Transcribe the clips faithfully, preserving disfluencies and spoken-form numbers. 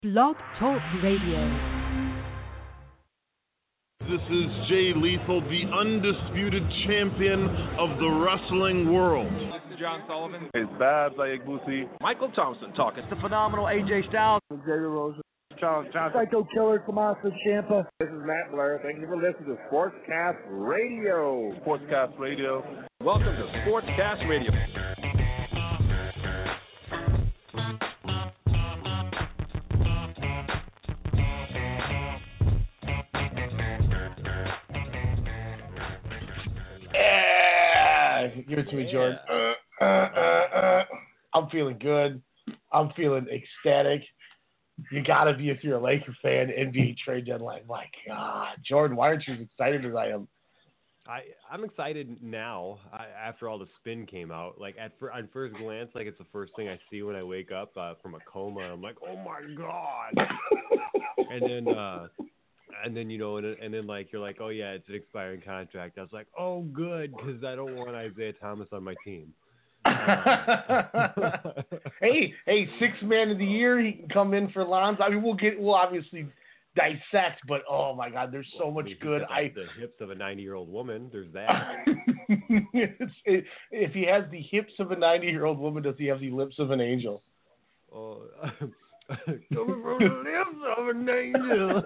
Blog Talk Radio. This is Jay Lethal, the undisputed champion of the wrestling world. This is John Sullivan. It's Babs Ayagbusi. Michael Thompson talking. It's the phenomenal A J Styles. Xavier Rose. Charles Johnson. Psycho Killer, Tommaso Ciampa. This is Matt Blair. Thank you for listening to Sportscast Radio. Sportscast Radio. Welcome to Sportscast Radio. Give it to me, Jordan. Uh, uh, uh, uh. I'm feeling good. I'm feeling ecstatic. You got to be if you're a Laker fan. N B A trade deadline. My God. Jordan, why aren't you as excited as I am? I, I'm excited now I, after all the spin came out. Like, at on first glance, like, it's the first thing I see when I wake up uh, from a coma. I'm like, oh, my God. and then, uh, and then you know, and, and then, like, you're like, oh, yeah, it's an expiring contract. I was like, oh, good, because I don't want Isaiah Thomas on my team. hey, hey, six man of the year. He can come in for Lonzo. I mean, we'll get, we'll obviously dissect, but oh my God, there's so much good. I the hips of a ninety-year-old woman. There's that. it's, it, if he has the hips of a ninety-year-old woman, does he have the lips of an angel? Oh, coming from the lips of an angel.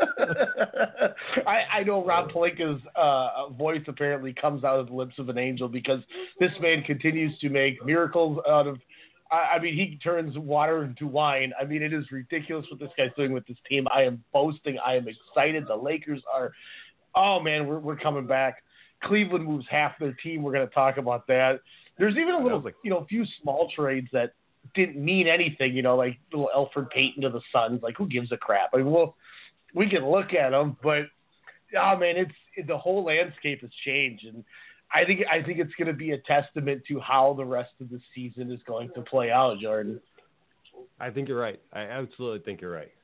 I, I know Rob Pelinka's uh, voice apparently comes out of the lips of an angel because this man continues to make miracles out of. I, I mean, he turns water into wine. I mean, it is ridiculous what this guy's doing with this team. I am boasting. I am excited. The Lakers are. Oh man, we're we're coming back. Cleveland moves half their team. We're going to talk about that. There's even a little, you know, a few small trades that didn't mean anything, you know, like little Elfrid Payton to the Suns. Like, who gives a crap? I mean, well, we can look at them, but oh man, it's it, the whole landscape has changed, and I think I think it's going to be a testament to how the rest of the season is going to play out, Jordan. I think you're right. I absolutely think you're right.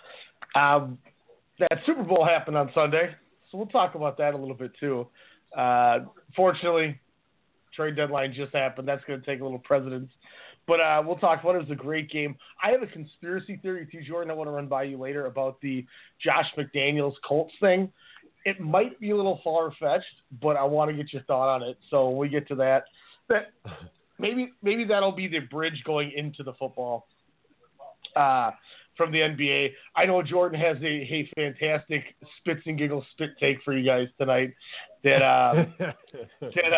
Um, that Super Bowl happened on Sunday, so we'll talk about that a little bit too. Uh, fortunately, trade deadline just happened. That's going to take a little precedence. But uh, we'll talk about it. It was a great game. I have a conspiracy theory too, Jordan. I want to run by you later about the Josh McDaniels Colts thing. It might be a little far-fetched, but I want to get your thought on it. So when we get to that, that maybe maybe that'll be the bridge going into the football uh, from the N B A. I know Jordan has a, a fantastic spits and giggles spit take for you guys tonight. That uh, that.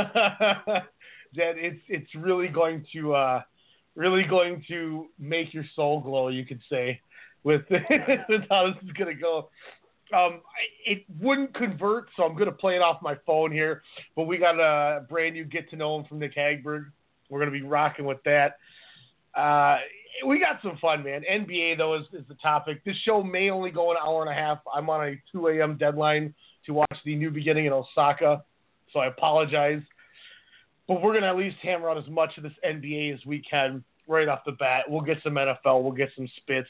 Uh, that it's it's really going to uh, really going to make your soul glow, you could say, with, with how this is going to go. Um, it wouldn't convert, so I'm going to play it off my phone here. But we got a brand new get to know him from Nick Hagberg. We're going to be rocking with that. Uh, we got some fun, man. N B A though is, is the topic. This show may only go an hour and a half. I'm on a two a.m. deadline to watch the new beginning in Osaka, so I apologize. But we're going to at least hammer out as much of this N B A as we can right off the bat. We'll get some N F L. We'll get some spits.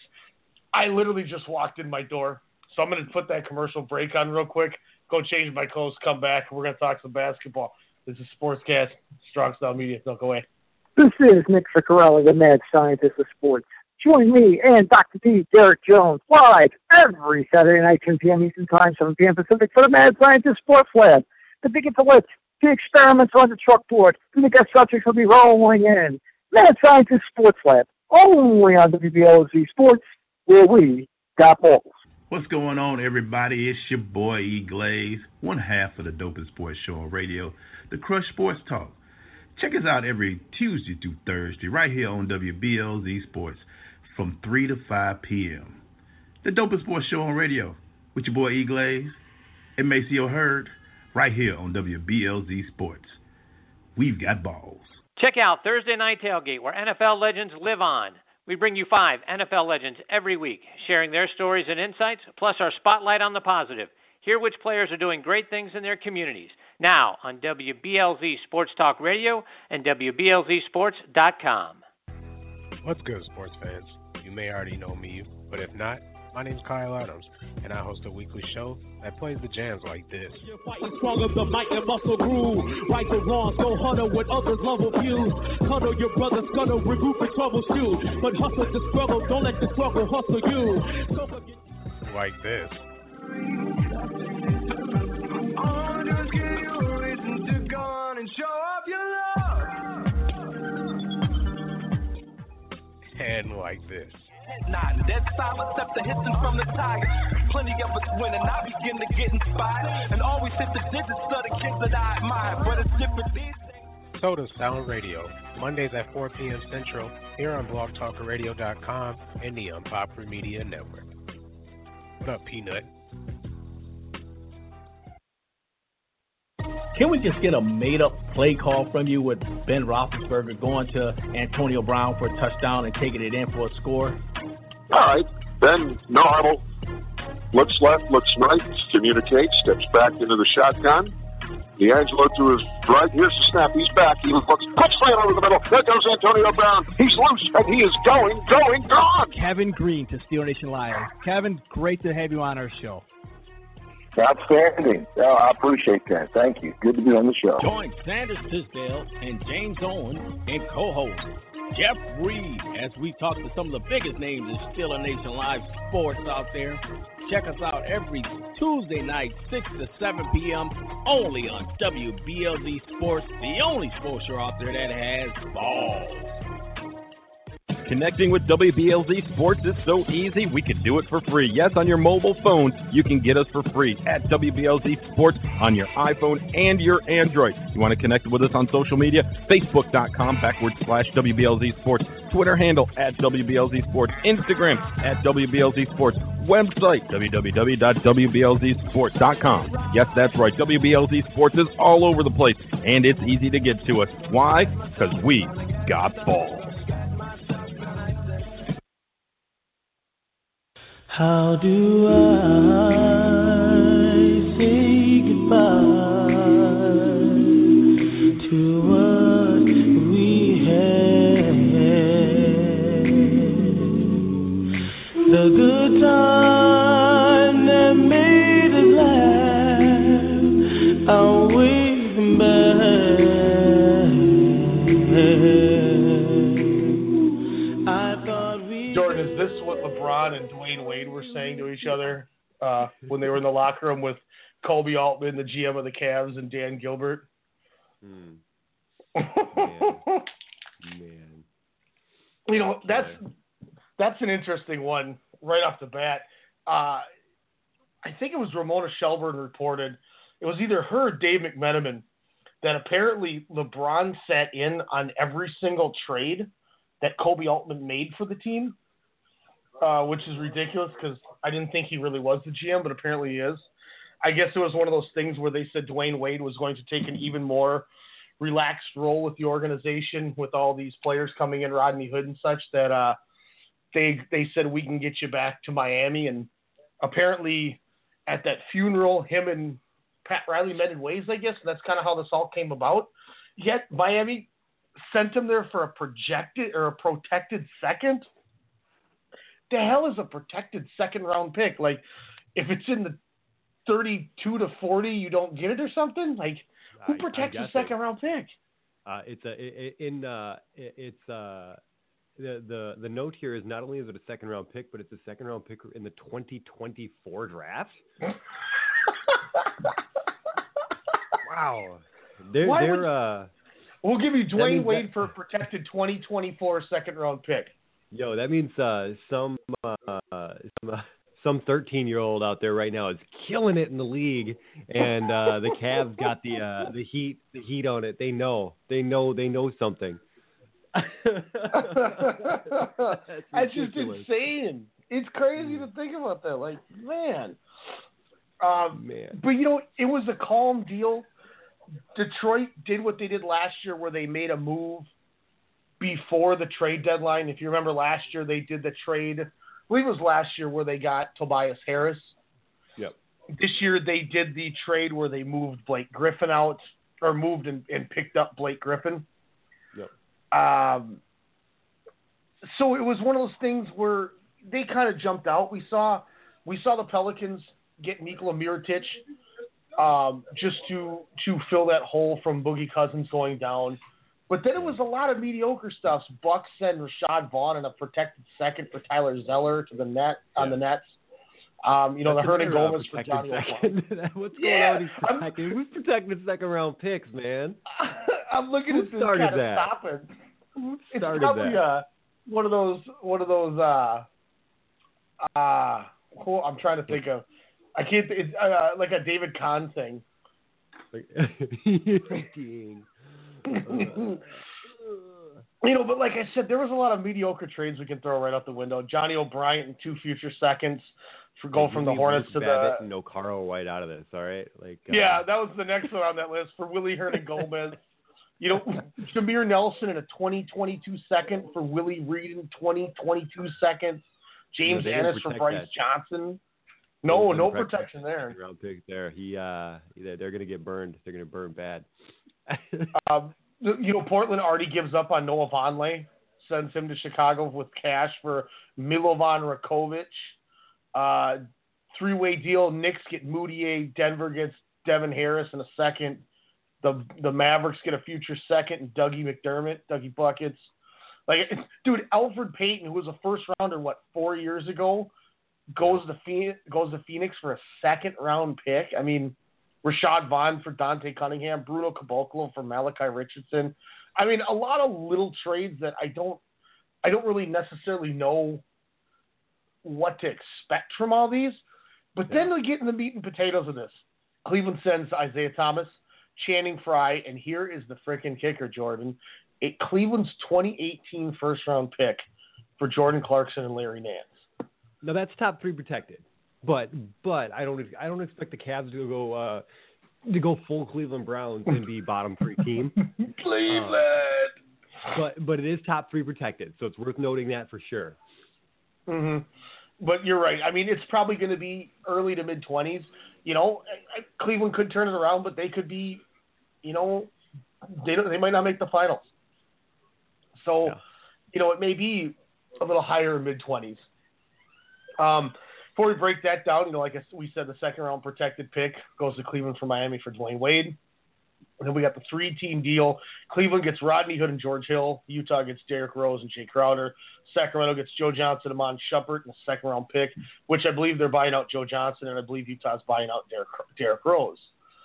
I literally just walked in my door, so I'm going to put that commercial break on real quick, go change my clothes, come back, and we're going to talk some basketball. This is Sportscast, Strong Style Media. Don't go away. This is Nick Ficarelli, the mad scientist of sports. Join me and Doctor D, Derek Jones, live every Saturday night, ten p.m. Eastern Time, seven p.m. Pacific, for the Mad Scientist Sports Lab. The big intellect. The experiments on the chalkboard, and the guest subjects will be rolling in. Mad Scientist Sports Lab, only on W B L Z Sports, where we got balls. What's going on, everybody? It's your boy E. Glaze, one half of the dopest sports show on radio, the Crush Sports Talk. Check us out every Tuesday through Thursday, right here on W B L Z Sports, from three to five p.m. The dopest sports show on radio, with your boy E. Glaze, and Maceo Hurd, right here on W B L Z Sports. We've got balls. Check out Thursday Night Tailgate, where N F L legends live on. We bring you five N F L legends every week, sharing their stories and insights, plus our spotlight on the positive. Hear which players are doing great things in their communities. Now on W B L Z Sports Talk Radio and W B L Z sports dot com. What's good, sports fans? You may already know me, but if not, My name's Kyle Adams, and I host a weekly show that plays the jams like this. You're fighting stronger, the might and muscle groove. Right or wrong, go harder when others level views. Cuddle your brother, scuttle, regroup and troubleshoot. But hustle the struggle, don't let the struggle hustle you. So forget- like this. I'll just give you a reason to go on and show off your love. And like this. Not dead silent, except the hissing from the tiger. Plenty of us win, and I begin to get inspired. And always hit the digits of the kids that I admire. But it's different these days. Soda Sound Radio, Mondays at four p.m. Central, here on blog talker radio dot com and the Unpopular Media Network. What up, Peanut? Can we just get a made-up play call from you with Ben Roethlisberger going to Antonio Brown for a touchdown and taking it in for a score? All right. Ben, no huddle. Looks left, looks right, communicates, steps back into the shotgun. D'Angelo to his right. Here's the snap. He's back. He looks, puts slam over the middle. There goes Antonio Brown. He's loose, and he is going, going, gone. Kevin Green to Steel Nation Live. Kevin, great to have you on our show. Outstanding. Oh, I appreciate that. Thank you. Good to be on the show. Join Sanders Tisdale and James Owen and co-host Jeff Reed as we talk to some of the biggest names in Steeler Nation Live sports out there. Check us out every Tuesday night, six to seven p.m. only on W B L Z Sports, the only sports show out there that has balls. Connecting with W B L Z Sports is so easy, we can do it for free. Yes, on your mobile phone, you can get us for free at W B L Z Sports on your iPhone and your Android. You want to connect with us on social media? Facebook.com backward slash WBLZ Sports. Twitter handle at W B L Z Sports. Instagram at W B L Z Sports. Website, w w w dot w b l z sports dot com. Yes, that's right. W B L Z Sports is all over the place, and it's easy to get to us. Why? Because we got balls. How do I say goodbye to what we had? The good time that made us laugh, I'll wait back. I thought we Jordan, is this what LeBron and Dwayne Wade were saying to each other uh, when they were in the locker room with Kobe Altman, the G M of the Cavs, and Dan Gilbert? Hmm. Man. Man. You know, that's that's an interesting one right off the bat. Uh, I think it was Ramona Shelburne reported, it was either her or Dave McMenamin, that apparently LeBron sat in on every single trade that Kobe Altman made for the team. Uh, which is ridiculous because I didn't think he really was the G M, but apparently he is. I guess it was one of those things where they said Dwayne Wade was going to take an even more relaxed role with the organization with all these players coming in, Rodney Hood and such, that uh, they they said we can get you back to Miami. And apparently at that funeral, him and Pat Riley met in ways, I guess. And that's kind of how this all came about. Yet Miami sent him there for a projected or a protected second. The hell is a protected second round pick? Like, if it's in the thirty-two to forty, you don't get it or something? Like, who protects a second it. round pick? Uh, it's a it, in uh, it, it's uh, the the the note here is not only is it a second round pick, but it's a second round pick in the twenty twenty-four draft. Wow, they're Why they're would, uh. We'll give you Dwayne Wade that, for a protected twenty twenty-four second round pick. Yo, that means uh, some uh, some uh, some thirteen-year-old out there right now is killing it in the league, and uh, the Cavs got the uh, the heat the heat on it. They know, they know, they know something. That's, That's just insane. It's crazy to think about that. Like, man, um, man. But you know, it was a calm deal. Detroit did what they did last year, where they made a move before the trade deadline. If you remember last year, they did the trade, I believe it was last year, where they got Tobias Harris. Yep. This year they did the trade where they moved Blake Griffin out, or moved and, and picked up Blake Griffin. Yep. Um, so it was one of those things where they kind of jumped out. We saw we saw the Pelicans get Nikola Mirotic um, just to to fill that hole from Boogie Cousins going down. But then it was a lot of mediocre stuff. Bucks send Rashad Vaughn and a protected second for Tyler Zeller to the net on the Nets. Um, you know, That's the Hernan another, uh, Gomez for Johnny second. What's going Yeah, on with these protecting? Who's protecting second round picks, man? I'm looking Who at this started kind of that? stopping. Who It's started probably that? uh, one of those one of those uh uh who I'm trying to think of. I can't. It's uh, like a David Kahn thing. Freaking. You know, but like I said, there was a lot of mediocre trades we can throw right out the window. Johnny O'Brien and two future seconds for go Like, from you the leave Hornets Luke to Babbitt the. and no Carl White out of this, all right? Like uh, Yeah, that was the next one on that list for Willie Hernan Gomez. You know, Jameer Nelson in a twenty twenty-two second for Willie Reed in twenty twenty-two seconds. James they didn't Ennis for protect Bryce that. Johnson. No, They no didn't protect protection that there. second round pick there. He uh, they're, they're gonna get burned. They're gonna burn bad. Um, you know, Portland already gives up on Noah Vonleh, sends him to Chicago with cash for Milovan Rakovic. Uh, three-way deal. Knicks get Moutier. Denver gets Devin Harris in a second. The the Mavericks get a future second and Dougie McDermott, Dougie Buckets. Like, dude, Alfred Payton, who was a first rounder, what, four years ago, goes to Phoenix, goes to Phoenix for a second round pick. I mean, Rashad Vaughn for Dante Cunningham, Bruno Caboclo for Malachi Richardson. I mean, a lot of little trades that I don't, I don't really necessarily know what to expect from all these. But then we get in the meat and potatoes of this. Cleveland sends Isaiah Thomas, Channing Frye, and here is the freaking kicker, Jordan. It Cleveland's twenty eighteen first round pick for Jordan Clarkson and Larry Nance. No, that's top three protected. But but I don't I don't expect the Cavs to go uh, to go full Cleveland Browns and be bottom three team. Cleveland. Uh, but but it is top three protected, so it's worth noting that for sure. Mm-hmm. But you're right. I mean, it's probably going to be early to mid twenties. You know, Cleveland could turn it around, but they could be, you know, they don't, they might not make the finals. So, yeah. you know, it may be a little higher mid twenties. Um, before we break that down, you know, like we said, the second round protected pick goes to Cleveland from Miami for Dwayne Wade. And then we got the three-team deal. Cleveland gets Rodney Hood and George Hill. Utah gets Derrick Rose and Jay Crowder. Sacramento gets Joe Johnson and Amon Shumpert in a second-round pick, which I believe they're buying out Joe Johnson, and I believe Utah's buying out Derrick, Derrick Rose.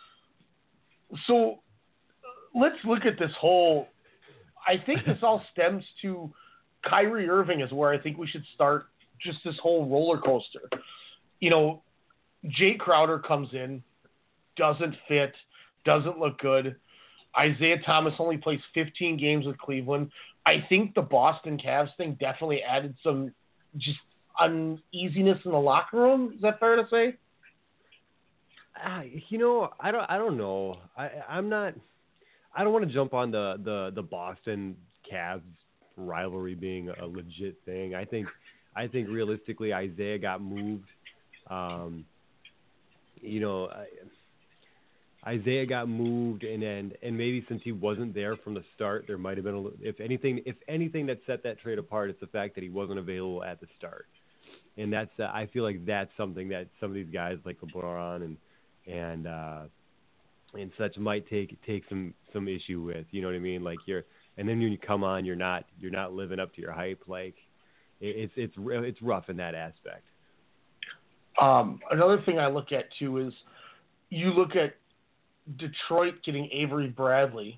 So let's look at this whole – I think this all stems to Kyrie Irving is where I think we should start just this whole roller coaster. You know, Jay Crowder comes in, doesn't fit – doesn't look good. Isaiah Thomas only plays fifteen games with Cleveland. I think the Boston Cavs thing definitely added some just uneasiness in the locker room. Is that fair to say? Uh, you know, I don't. I don't know. I, I'm not. I don't want to jump on the, the, the Boston Cavs rivalry being a legit thing. I think. I think realistically, Isaiah got moved. Um, you know. I, Isaiah got moved, and, and and maybe since he wasn't there from the start, there might have been a little, if anything, if anything that set that trade apart, it's the fact that he wasn't available at the start, and that's uh, I feel like that's something that some of these guys like LeBron and and uh, and such might take take some some issue with. You know what I mean? Like you're, and then when you come on, you're not you're not living up to your hype. Like it, it's it's it's rough in that aspect. Um, another thing I look at too is you look at Detroit getting Avery Bradley,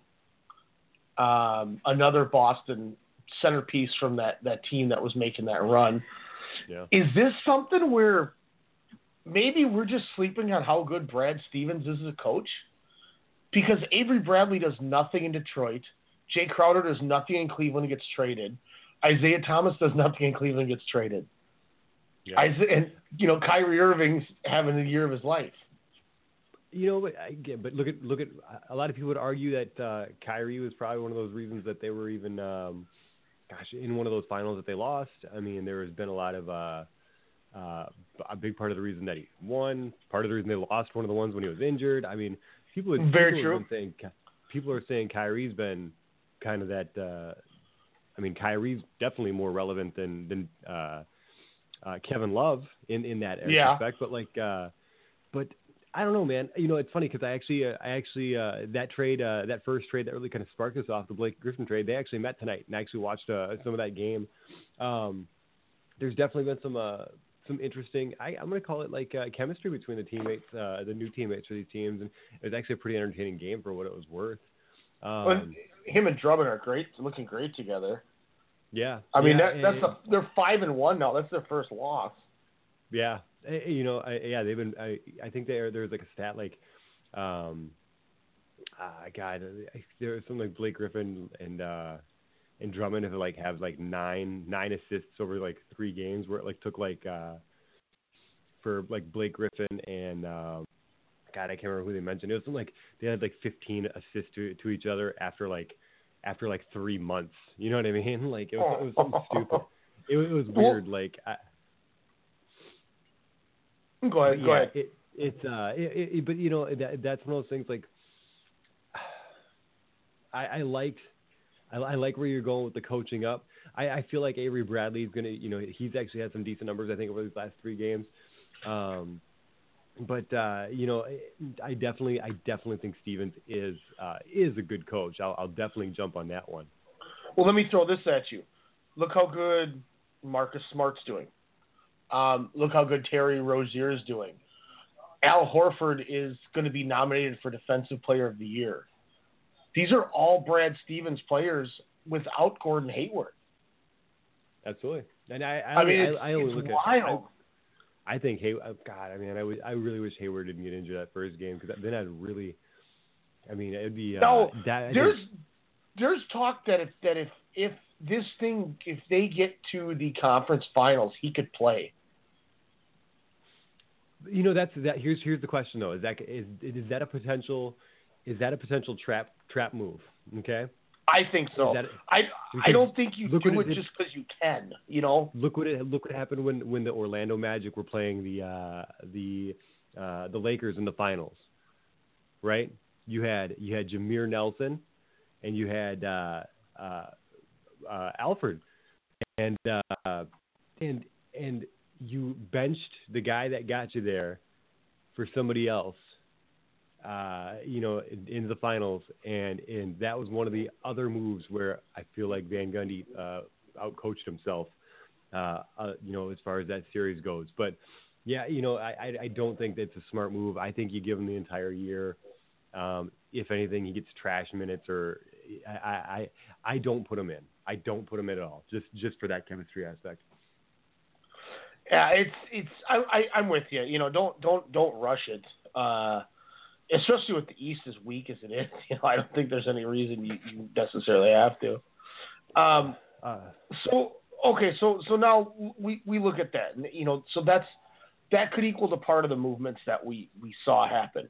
um, another Boston centerpiece from that, that team that was making that run. Yeah. Is this something where maybe we're just sleeping on how good Brad Stevens is as a coach? Because Avery Bradley does nothing in Detroit. Jay Crowder does nothing in Cleveland and gets traded. Isaiah Thomas does nothing in Cleveland and gets traded. Yeah. Isaiah, and, you know, Kyrie Irving's having the year of his life. You know, but again, but look at look at a lot of people would argue that uh, Kyrie was probably one of those reasons that they were even, um, gosh, in one of those finals that they lost. I mean, there has been a lot of uh, uh, a big part of the reason that he won. Part of the reason they lost one of the ones when he was injured. I mean, people, have, Very people true. have been saying people are saying Kyrie's been kind of that. Uh, I mean, Kyrie's definitely more relevant than than uh, uh, Kevin Love in, in that Yeah. respect. But like, uh, but I don't know, man. You know, it's funny because I actually, uh, I actually uh, that trade, uh, that first trade that really kind of sparked us off, the Blake Griffin trade. They actually met tonight and actually watched uh, some of that game. Um, there's definitely been some. Uh, Some interesting, I, I'm going to call it like uh, chemistry between the teammates, uh, the new teammates for these teams, and it was actually a pretty entertaining game for what it was worth. Um, Well, him and Drummond are great, looking great together. Yeah, I mean yeah, that, that's a, they're five and one now. That's their first loss. Yeah, you know, I, yeah, they've been. I, I think they are, there's like a stat like, um, uh, God, there was something like Blake Griffin and. Uh, And Drummond have like have like nine nine assists over like three games, where it like took like uh, for like Blake Griffin and um, God, I can't remember who they mentioned. It was something like they had like fifteen assists to to each other after like after like three months. You know what I mean? Like it was it was something stupid. It, it was weird. Like I, go ahead, yeah, go ahead. It, it's uh, it, it, but you know that that's one of those things. Like I, I liked. I, I like where you're going with the coaching up. I, I feel like Avery Bradley is going to, you know, he's actually had some decent numbers, I think, over these last three games. Um, but, uh, you know, I definitely I definitely think Stevens is uh, is a good coach. I'll, I'll definitely jump on that one. Well, let me throw this at you. Look how good Marcus Smart's doing. Um, look how good Terry Rozier is doing. Al Horford is going to be nominated for Defensive Player of the Year. These are all Brad Stevens players without Gordon Hayward. Absolutely, and I, I, I mean, it's, I, I only it's look wild. at. I, I think Hayward. God, I mean, I would, I really wish Hayward didn't get injured that first game because then I'd really. I mean, it'd be. No, uh, that, there's there's talk that if that if if this thing if they get to the conference finals, he could play. You know, that's that. Here's here's the question though: is that is is that a potential? Is that a potential trap trap move? Okay. I think so. That, I I don't think you do it, it just because you can. You know. Look what it look what happened when, when the Orlando Magic were playing the uh, the uh, the Lakers in the finals. Right. You had you had Jameer Nelson, and you had uh, uh, uh, Alfred, and uh, and and you benched the guy that got you there for somebody else. Uh, you know, in, in the finals, and, and that was one of the other moves where I feel like Van Gundy uh, outcoached himself, uh, uh, you know, as far as that series goes. But, yeah, you know, I, I, I don't think that's a smart move. I think you give him the entire year. Um, if anything, he gets trash minutes, or I, I, I don't put him in. I don't put him in at all, just just for that chemistry aspect. Yeah, it's it's I, I I'm with you. You know, don't don't don't rush it. Uh, Especially with the East as weak as it is, you know, I don't think there's any reason you, you necessarily have to. Um, uh, so okay, so so now we, we look at that, and you know, so that's that could equal to part of the movements that we, we saw happen.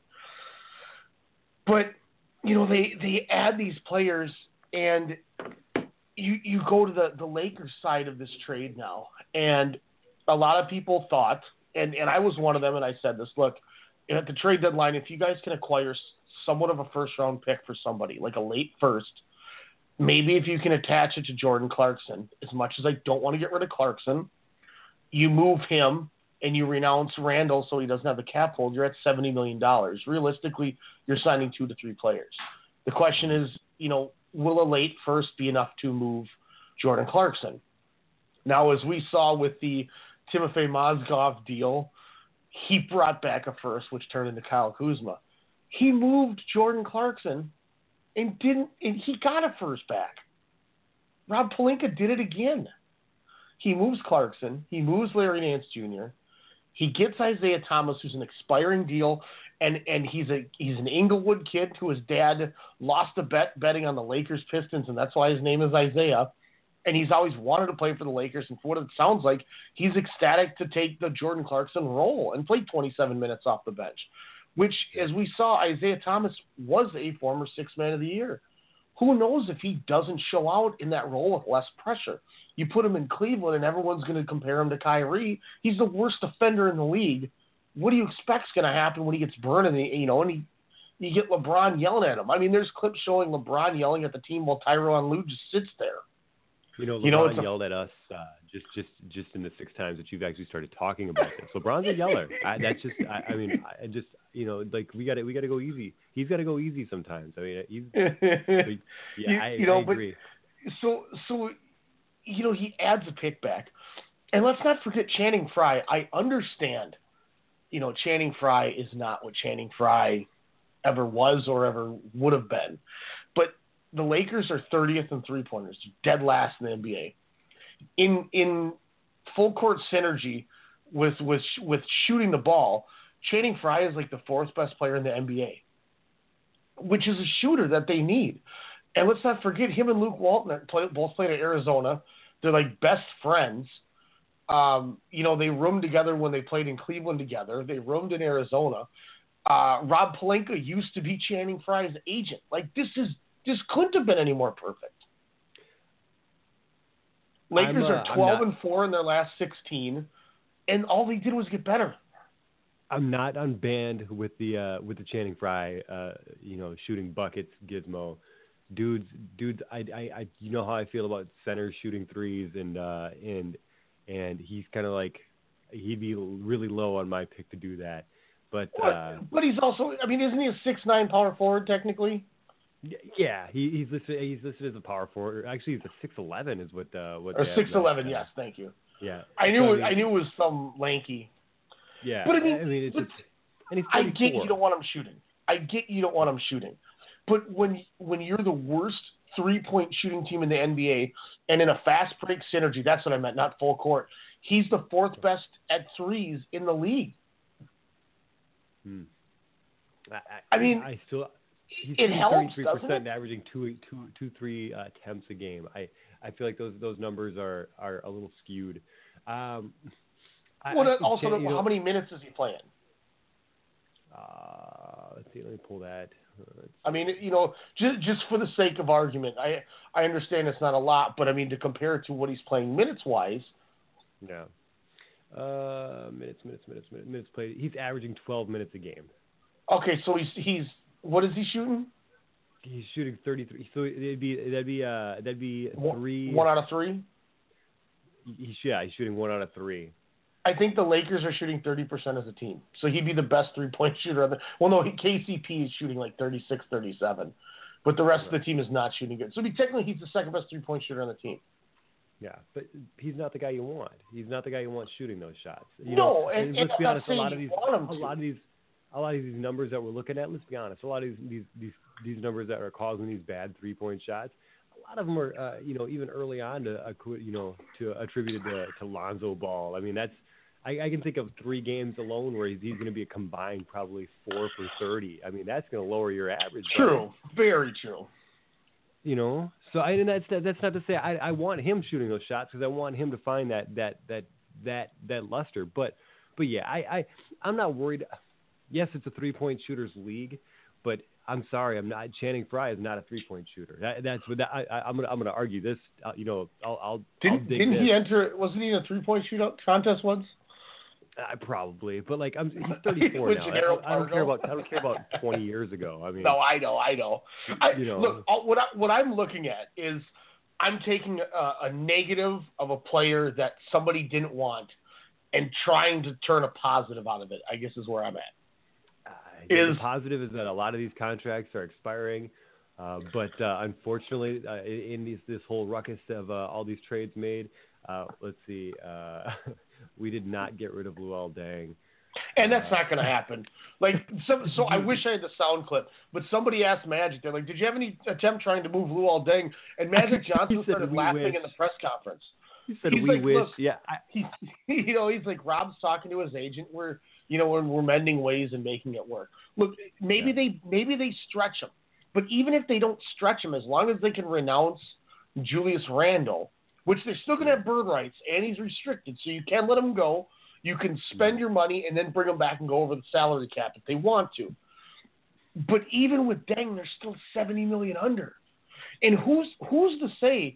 But you know, they, they add these players, and you you go to the, the Lakers side of this trade now, and a lot of people thought, and, and I was one of them, and I said this, look. At the trade deadline, if you guys can acquire somewhat of a first-round pick for somebody, like a late first, maybe if you can attach it to Jordan Clarkson, as much as I don't want to get rid of Clarkson, you move him and you renounce Randall so he doesn't have the cap hold, you're at seventy million dollars. Realistically, you're signing two to three players. The question is, you know, will a late first be enough to move Jordan Clarkson? Now, as we saw with the Timofey Mozgov deal, he brought back a first, which turned into Kyle Kuzma. He moved Jordan Clarkson and didn't, and he got a first back. Rob Pelinka did it again. He moves Clarkson. He moves Larry Nance Junior He gets Isaiah Thomas, who's an expiring deal, and, and he's a he's an Inglewood kid who his dad lost a bet betting on the Lakers Pistons, and that's why his name is Isaiah. And he's always wanted to play for the Lakers, and for what it sounds like, he's ecstatic to take the Jordan Clarkson role and play twenty-seven minutes off the bench, which, as we saw, Isaiah Thomas was a former Sixth Man of the Year. Who knows if he doesn't show out in that role with less pressure? You put him in Cleveland, and everyone's going to compare him to Kyrie. He's the worst defender in the league. What do you expect's going to happen when he gets burned, and you know, and he, you get LeBron yelling at him? I mean, there's clips showing LeBron yelling at the team while Tyronn Lue just sits there. You know, LeBron you know, it's a, yelled at us uh, just just just in the six times that you've actually started talking about this. LeBron's a yeller. I, that's just I, I mean I just you know like we got to we got to go easy. He's got to go easy sometimes. I mean he's yeah you, I, you know, I agree. But so so you know he adds a pick back, and let's not forget Channing Frye. I understand, you know, Channing Frye is not what Channing Frye ever was or ever would have been, but the Lakers are thirtieth in three pointers, dead last in the N B A. In in full court synergy with with with shooting the ball, Channing Frye is like the fourth best player in the N B A, which is a shooter that they need. And let's not forget him and Luke Walton play, both played at Arizona. They're like best friends. Um, you know, they roomed together when they played in Cleveland together. They roomed in Arizona. Uh, Rob Pelinka used to be Channing Frye's agent. Like this is this couldn't have been any more perfect. Lakers uh, are twelve not, and four in their last sixteen, and all they did was get better. I'm not unbanned with the uh, with the Channing Frye, uh, you know, shooting buckets gizmo. Dudes, dudes, I, I, I, you know how I feel about centers shooting threes, and uh, and and he's kind of like he'd be really low on my pick to do that. But uh, but he's also, I mean, isn't he a six nine power forward technically? Yeah, he, he's listed. He's listed as a power forward. Actually, he's a six eleven is what uh, what. Or six eleven, yes, thank you. Yeah, I knew so, it, I, mean, I knew it was some lanky. Yeah, but I mean, I mean, it's but just, and he's I get you don't want him shooting. I get you don't want him shooting, but when when you're the worst three point shooting team in the N B A and in a fast break synergy, that's what I meant, not full court. He's the fourth best at threes in the league. Hmm. I, I, I mean, I still. He's it helps, thirty-three percent averaging two, two, two, three uh, attempts a game. I, I feel like those those numbers are, are a little skewed. Um, I, well, I also, you know, how many minutes is he playing? Uh, let's see. Let me pull that. Uh, I mean, you know, just just for the sake of argument, I I understand it's not a lot, but I mean to compare it to what he's playing minutes wise. Yeah. Uh, minutes, minutes, minutes, minutes, minutes played. He's averaging twelve minutes a game. Okay, so he's he's. What is he shooting? He's shooting thirty-three. So it'd be that'd be uh that'd be three. One out of three. He's yeah, he's shooting one out of three. I think the Lakers are shooting thirty percent as a team, so he'd be the best three-point shooter. The, well, no, K C P is shooting like thirty-six, thirty-seven, but the rest right. of the team is not shooting good. So I mean, technically, he's the second best three-point shooter on the team. Yeah, but he's not the guy you want. He's not the guy you want shooting those shots. You no, know, and, let's and be I'm honest. A lot of these, a to. lot of these. A lot of these numbers that we're looking at, let's be honest, a lot of these these these, these numbers that are causing these bad three point shots, a lot of them are, uh, you know, even early on to, uh, you know, to attributed to, to Lonzo Ball. I mean, that's I, I can think of three games alone where he's, he's going to be a combined probably four for thirty. I mean, that's going to lower your average. True, right? Very true. You know, so I and that's that's not to say I, I want him shooting those shots because I want him to find that that that that that luster. But but yeah, I, I I'm not worried. Yes, it's a three-point shooters league, but I'm sorry, I'm not. Channing Frye is not a three-point shooter. That, that's what that, I, I'm gonna I'm gonna argue this. Uh, you know, I'll I'll, didn't, I'll dig didn't this. he enter? Wasn't he in a three-point shootout contest once? Uh, probably, but like I'm he's thirty-four now. I, I don't care about I don't care about twenty years ago. I mean, no, I know, I know. I, you know, look, what I, what I'm looking at is I'm taking a, a negative of a player that somebody didn't want and trying to turn a positive out of it. I guess is where I'm at. Yeah, is the positive is that a lot of these contracts are expiring, uh, but uh, unfortunately, uh, in, in these, this whole ruckus of uh, all these trades made, uh, let's see, uh, we did not get rid of Luol Deng. And that's uh, not going to happen. Like, so, so I wish I had the sound clip, but somebody asked Magic, they're like, did you have any attempt trying to move Luol Deng? And Magic Johnson started laughing wish. in the press conference. He said, he's we like, wish. Look, yeah. I, he, you know, he's like, Rob's talking to his agent. We're, you know, we're, we're mending ways and making it work. Look, maybe yeah. they maybe they stretch him. But even if they don't stretch him, as long as they can renounce Julius Randle, which they're still going to have bird rights, and he's restricted, so you can let him go. You can spend your money and then bring him back and go over the salary cap if they want to. But even with Deng, they're still seventy million dollars under. And who's who's to say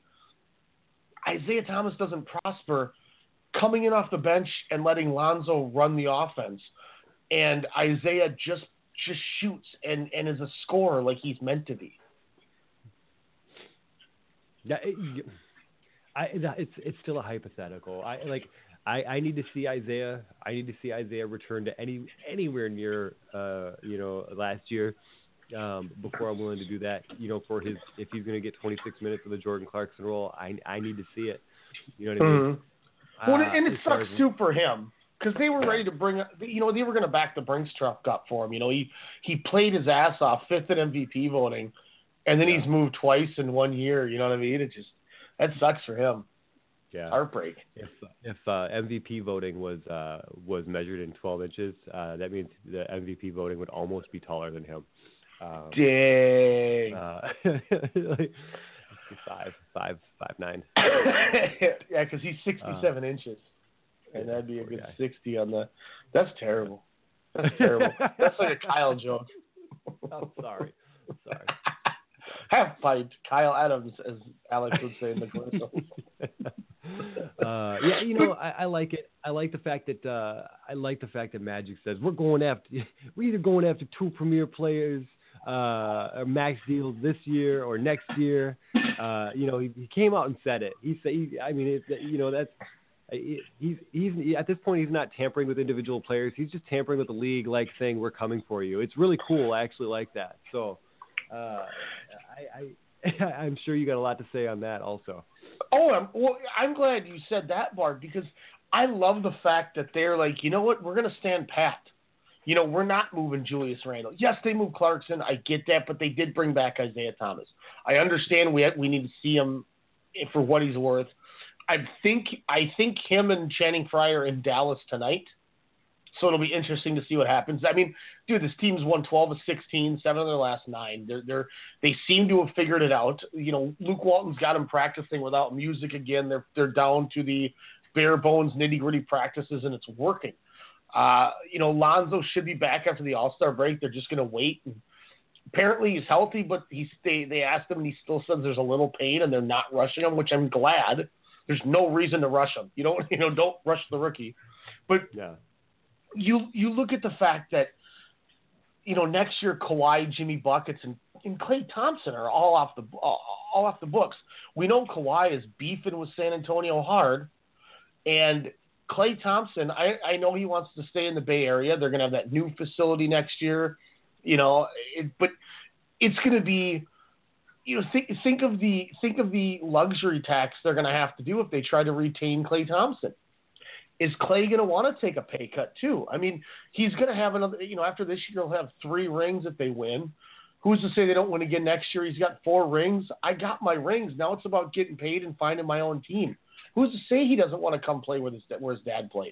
Isaiah Thomas doesn't prosper coming in off the bench and letting Lonzo run the offense, and Isaiah just just shoots and, and is a scorer like he's meant to be? Yeah, it, I it's it's still a hypothetical. I like I, I need to see Isaiah. I need to see Isaiah return to any anywhere near uh you know last year um, before I'm willing to do that. You know, for his if he's going to get twenty-six minutes of the Jordan Clarkson role, I I need to see it. You know what I mean? Mm-hmm. Well, uh, and it sucks as, too for him. Because they were ready to bring, you know, they were going to back the Brinks truck up for him. You know, he, he played his ass off, fifth in M V P voting, and then yeah. he's moved twice in one year. You know what I mean? It just that sucks for him. Yeah, heartbreak. If if uh, M V P voting was uh, was measured in twelve inches, uh, that means the M V P voting would almost be taller than him. Um, Dang. Uh, like five, five, five nine. Yeah, because he's sixty-seven uh, inches. And that'd be a good sixty on the. That's terrible. That's terrible. That's like a Kyle joke. I'm sorry. I'm sorry. Have fight, Kyle Adams, as Alex would say in the commercial. uh, yeah, you know, I, I like it. I like the fact that uh, I like the fact that Magic says we're going after. We're either going after two premier players, uh, or max deals this year or next year. Uh, you know, he, he came out and said it. He said, he, I mean, it, you know, that's. He's he's at this point he's not tampering with individual players. He's just tampering with the league, like saying we're coming for you. It's really cool. I actually like that. So uh, I, I I'm sure you got a lot to say on that also. Oh, I'm, well, I'm glad you said that, Bart, because I love the fact that they're like, you know what, we're going to stand pat. You know, we're not moving Julius Randle. Yes, they moved Clarkson. I get that, but they did bring back Isaiah Thomas. I understand we have, we need to see him for what he's worth. I think I think him and Channing Frye are in Dallas tonight, so it'll be interesting to see what happens. I mean, dude, this team's won twelve of sixteen, seven of their last nine. They're they're they seem to have figured it out. You know, Luke Walton's got them practicing without music again. They're they're down to the bare bones nitty gritty practices, and it's working. Uh, you know, Lonzo should be back after the All-Star break. They're just going to wait. And apparently he's healthy, but he's they they asked him, and he still says there's a little pain, and they're not rushing him, which I'm glad. There's no reason to rush him. You don't, you know, don't rush the rookie. But yeah. you you look at the fact that, you know, next year Kawhi, Jimmy Buckets, and, and Klay Thompson are all off the all, all off the books. We know Kawhi is beefing with San Antonio hard, and Klay Thompson, I, I know he wants to stay in the Bay Area. They're going to have that new facility next year, you know, it, but it's going to be. You know, think think of the think of the luxury tax they're going to have to do if they try to retain Klay Thompson. Is Klay going to want to take a pay cut too? I mean, he's going to have another. You know, after this year, he'll have three rings if they win. Who's to say they don't win again next year? He's got four rings. I got my rings. Now it's about getting paid and finding my own team. Who's to say he doesn't want to come play with his where his dad played?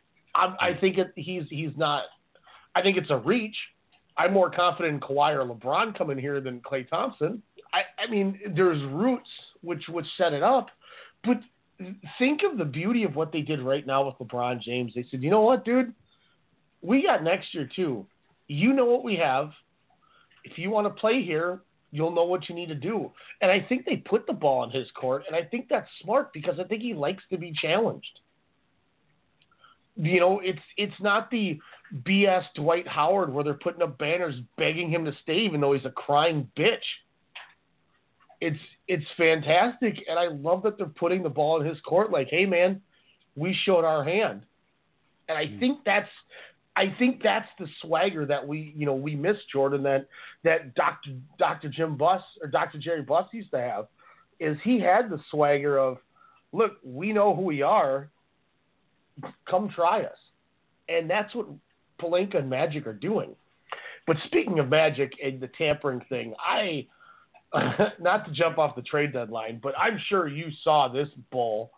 I, I think it, he's he's not. I think it's a reach. I'm more confident in Kawhi or LeBron coming here than Klay Thompson. I, I mean, there's roots which which set it up, but think of the beauty of what they did right now with LeBron James. They said, you know what, dude, we got next year too. You know what we have. If you want to play here, you'll know what you need to do. And I think they put the ball in his court, and I think that's smart because I think he likes to be challenged. You know, it's it's not the B S Dwight Howard where they're putting up banners begging him to stay even though he's a crying bitch. It's it's fantastic, and I love that they're putting the ball in his court. Like, hey, man, we showed our hand, and I mm. think that's I think that's the swagger that we you know we miss, Jordan. That that Doctor Doctor Jim Buss or Doctor Jerry Buss used to have is he had the swagger of, look, we know who we are. Come try us, and that's what Pelinka and Magic are doing. But speaking of Magic and the tampering thing, I. Not to jump off the trade deadline, but I'm sure you saw this bull.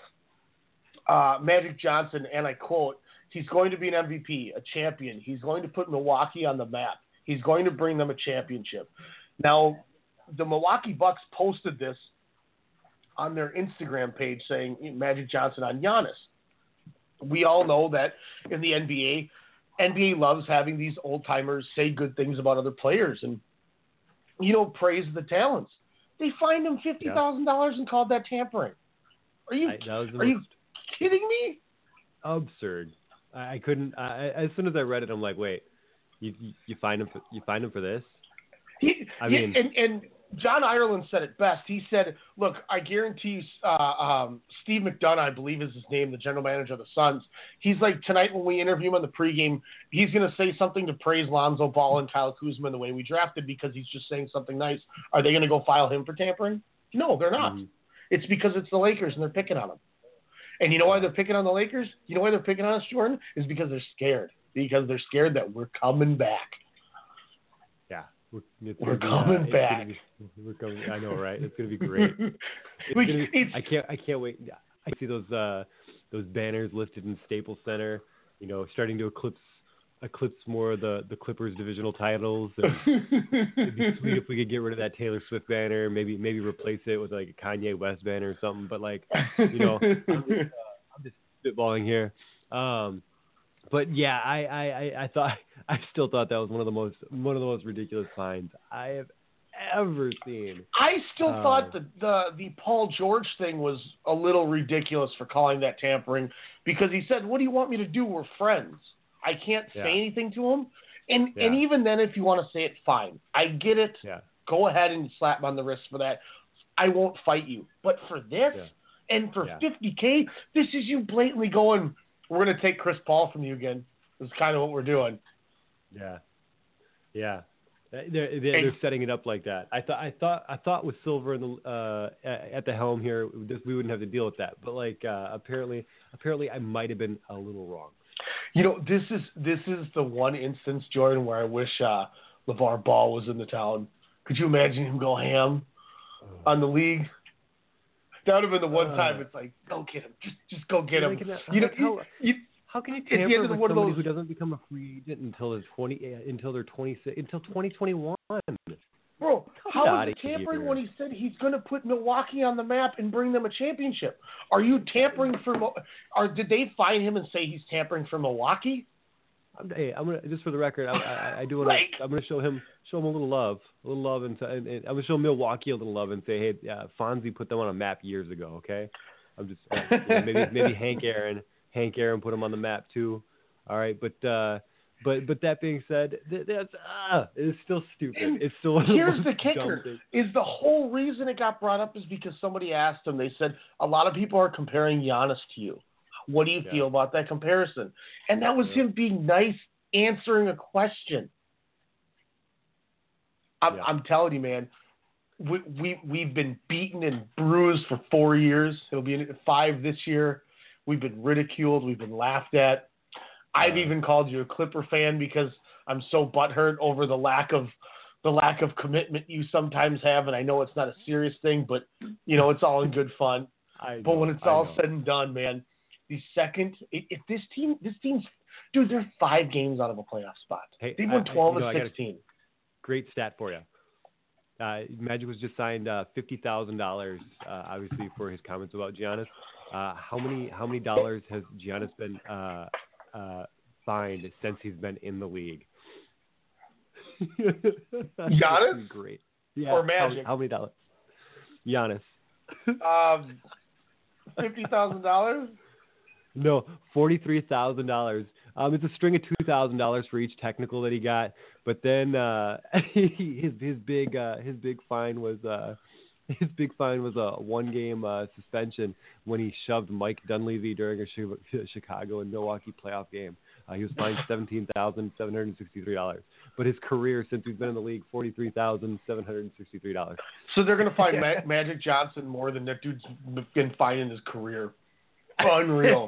Uh, Magic Johnson, and I quote, he's going to be an M V P, a champion. He's going to put Milwaukee on the map. He's going to bring them a championship. Now, the Milwaukee Bucks posted this on their Instagram page saying Magic Johnson on Giannis. We all know that in the N B A, N B A loves having these old-timers say good things about other players and you know, praise the talents. They fined him fifty thousand dollars yeah. and called that tampering. Are you I, are most... you kidding me? Absurd. I, I couldn't. I, as soon as I read it, I'm like, wait, you you, you find him for, you find him for this? He, I he, mean, and, and John Ireland said it best. He said, look, I guarantee you, uh, um, Steve McDonough, I believe is his name, the general manager of the Suns, he's like, tonight when we interview him on the pregame, he's going to say something to praise Lonzo Ball and Kyle Kuzma in the way we drafted because he's just saying something nice. Are they going to go file him for tampering? No, they're not. Mm-hmm. It's because it's the Lakers and they're picking on him. And you know why they're picking on the Lakers? You know why they're picking on us, Jordan? Is because they're scared. Because they're scared that we're coming back. Yeah. We're, we're be, coming uh, back. Be, we're coming, I know, right? It's going to be great. It's we, gonna be, it's, I can't I can't wait. I see those uh, those banners listed in Staples Center, you know, starting to eclipse eclipse more of the, the Clippers divisional titles. And it'd be sweet if we could get rid of that Taylor Swift banner, maybe maybe replace it with like a Kanye West banner or something. But like, you know, I'm just, uh, I'm just spitballing here. Um, but yeah, I, I, I, I thought I still thought that was one of the most one of the most ridiculous signs I have ever seen. I still um, thought the, the the Paul George thing was a little ridiculous for calling that tampering because he said, "What do you want me to do? We're friends. I can't yeah. say anything to him." And yeah. and even then, if you want to say it, fine. I get it. Yeah. Go ahead and slap him on the wrist for that. I won't fight you. But for this yeah. and for yeah. fifty K, this is you blatantly going, we're going to take Chris Paul from you again. That's kind of what we're doing. Yeah. Yeah. They're, they're, they're setting it up like that. I thought, I thought, I thought with Silver in the, uh, at the helm here, this, we wouldn't have to deal with that. But like, uh, apparently, apparently I might've been a little wrong. You know, this is, this is the one instance, Jordan, where I wish, uh, LeVar Ball was in the town. Could you imagine him go ham uh, on the league? That would have been the one uh, time it's like, go get him. Just just go get him. That, you know, how, you, you, how can you at the tamper end of with one of somebody those, who doesn't become a free agent until they're twenty, until they're twenty-six, until twenty twenty-one? Bro, Come how is it tampering here. when he said he's going to put Milwaukee on the map and bring them a championship? Are you tampering for? Or did they find him and say he's tampering for Milwaukee? I'm, hey, I'm gonna just for the record, I, I, I do want like, to. I'm gonna show him, show him a little love, a little love, and, and, and I'm gonna show Milwaukee a little love and say, hey, uh, Fonzie put them on a map years ago. Okay, I'm just uh, you know, maybe maybe Hank Aaron, Hank Aaron put him on the map too. All right, but uh, but but that being said, th- that's uh, it's still stupid. It's still here's the kicker: is the whole reason it got brought up is because somebody asked him. They said a lot of people are comparing Giannis to you. What do you yeah. feel about that comparison? And that was yeah. him being nice, answering a question. I'm, yeah. I'm telling you, man, we, we, we've been beaten and bruised for four years. It'll be five this year. We've been ridiculed. We've been laughed at. I've even called you a Clipper fan because I'm so butthurt over the lack of the lack of commitment you sometimes have. And I know it's not a serious thing, but, you know, it's all in good fun. I but know, when it's I all know. said and done, man, the second, if this team, this team's, dude, they're five games out of a playoff spot. Hey, They've won twelve I, you know, of sixteen. Great stat for you. Uh, Magic was just signed uh, fifty thousand dollars, uh, obviously, for his comments about Giannis. Uh, how many how many dollars has Giannis been uh, uh, fined since he's been in the league? Giannis? Great. Yeah, or Magic? How, how many dollars? Giannis. um, fifty thousand dollars? No, forty-three thousand dollars. Um, it's a string of two thousand dollars for each technical that he got. But then uh, his his big uh, his big fine was uh, his big fine was a one game uh, suspension when he shoved Mike Dunleavy during a Chicago and Milwaukee playoff game. Uh, he was fined seventeen thousand seven hundred sixty-three dollars. But his career since he's been in the league, forty-three thousand seven hundred sixty-three dollars. So they're going to fine Ma- Magic Johnson more than that dude's been fined in his career. Unreal.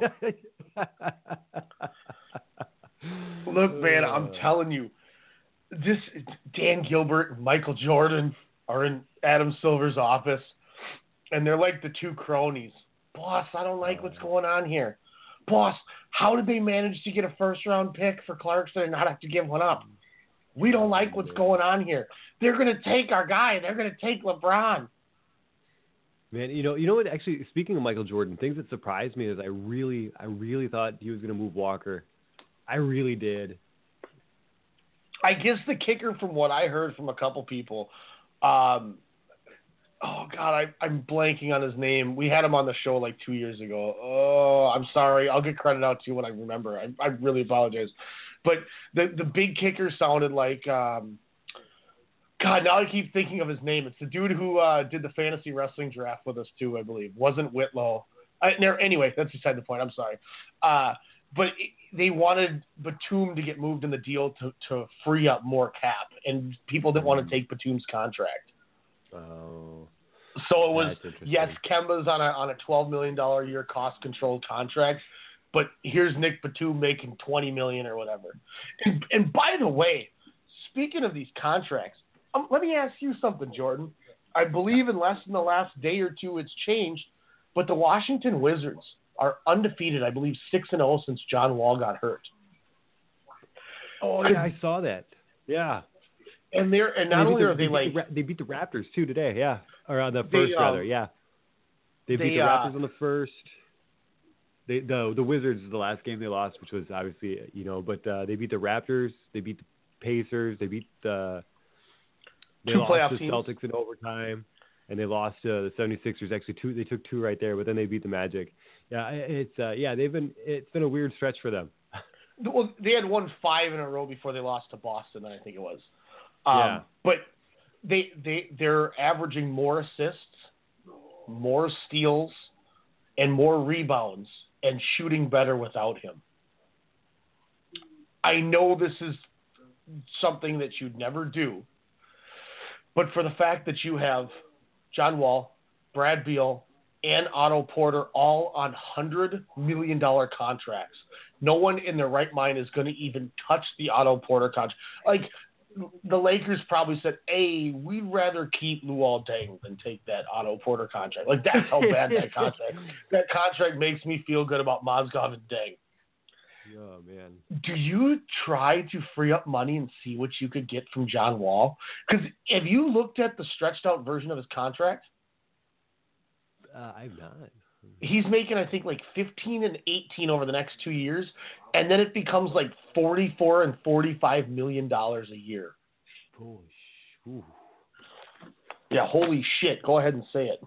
Look, man, I'm telling you, this Dan Gilbert and Michael Jordan are in Adam Silver's office, and they're like the two cronies. Boss, I don't like what's going on here. Boss, how did they manage to get a first-round pick for Clarkson and not have to give one up? We don't like what's going on here. They're going to take our guy. They're going to take LeBron. Man, you know, you know what? Actually, speaking of Michael Jordan, things that surprised me is I really, I really thought he was going to move Walker. I really did. I guess the kicker, from what I heard from a couple people, um, oh God, I, I'm blanking on his name. We had him on the show like two years ago. Oh, I'm sorry. I'll get credit out to you when I remember. I, I really apologize. But the the big kicker sounded like um, God, now I keep thinking of his name. It's the dude who uh, did the fantasy wrestling draft with us too, I believe. Wasn't Whitlow. I, no, anyway, that's beside the point. I'm sorry. Uh, but it, they wanted Batum to get moved in the deal to, to free up more cap, and people didn't want to take Batum's contract. Oh. So it was, yes, Kemba's on a on a twelve million dollars a year cost-controlled contract, but here's Nick Batum making twenty million dollars or whatever. And, and by the way, speaking of these contracts, um, let me ask you something, Jordan. I believe in less than the last day or two it's changed, but the Washington Wizards are undefeated, I believe, six and oh since John Wall got hurt. Oh, yeah, I saw that. Yeah. And they're and not they only the, are they, they like the, they beat the Raptors too today, yeah, or on the first they, um, rather, yeah. They beat they, the Raptors uh, on the first. They the the Wizards the last game they lost, which was obviously you know, but uh, they beat the Raptors, they beat the Pacers, they beat the they two lost playoff the teams. Celtics in overtime, and they lost to the seventy-sixers. Actually, two they took two right there, but then they beat the Magic. Yeah, it's uh, yeah they've been it's been a weird stretch for them. Well, they had won five in a row before they lost to Boston, I think it was. Um, Yeah. But they they they're averaging more assists, more steals, and more rebounds, and shooting better without him. I know this is something that you'd never do, but for the fact that you have John Wall, Brad Beal, and Otto Porter all on one hundred million dollars contracts, no one in their right mind is going to even touch the Otto Porter contract. Like, the Lakers probably said, hey, we'd rather keep Luol Deng than take that Otto Porter contract. Like, that's how bad that contract that contract makes me feel good about Mozgov and Deng. Oh, man. Do you try to free up money and see what you could get from John Wall? Because have you looked at the stretched out version of his contract? Uh, I've not. He's making, I think, like fifteen and eighteen over the next two years, and then it becomes like forty-four and forty-five million dollars a year. Oh, ooh. Yeah, holy shit! Go ahead and say it.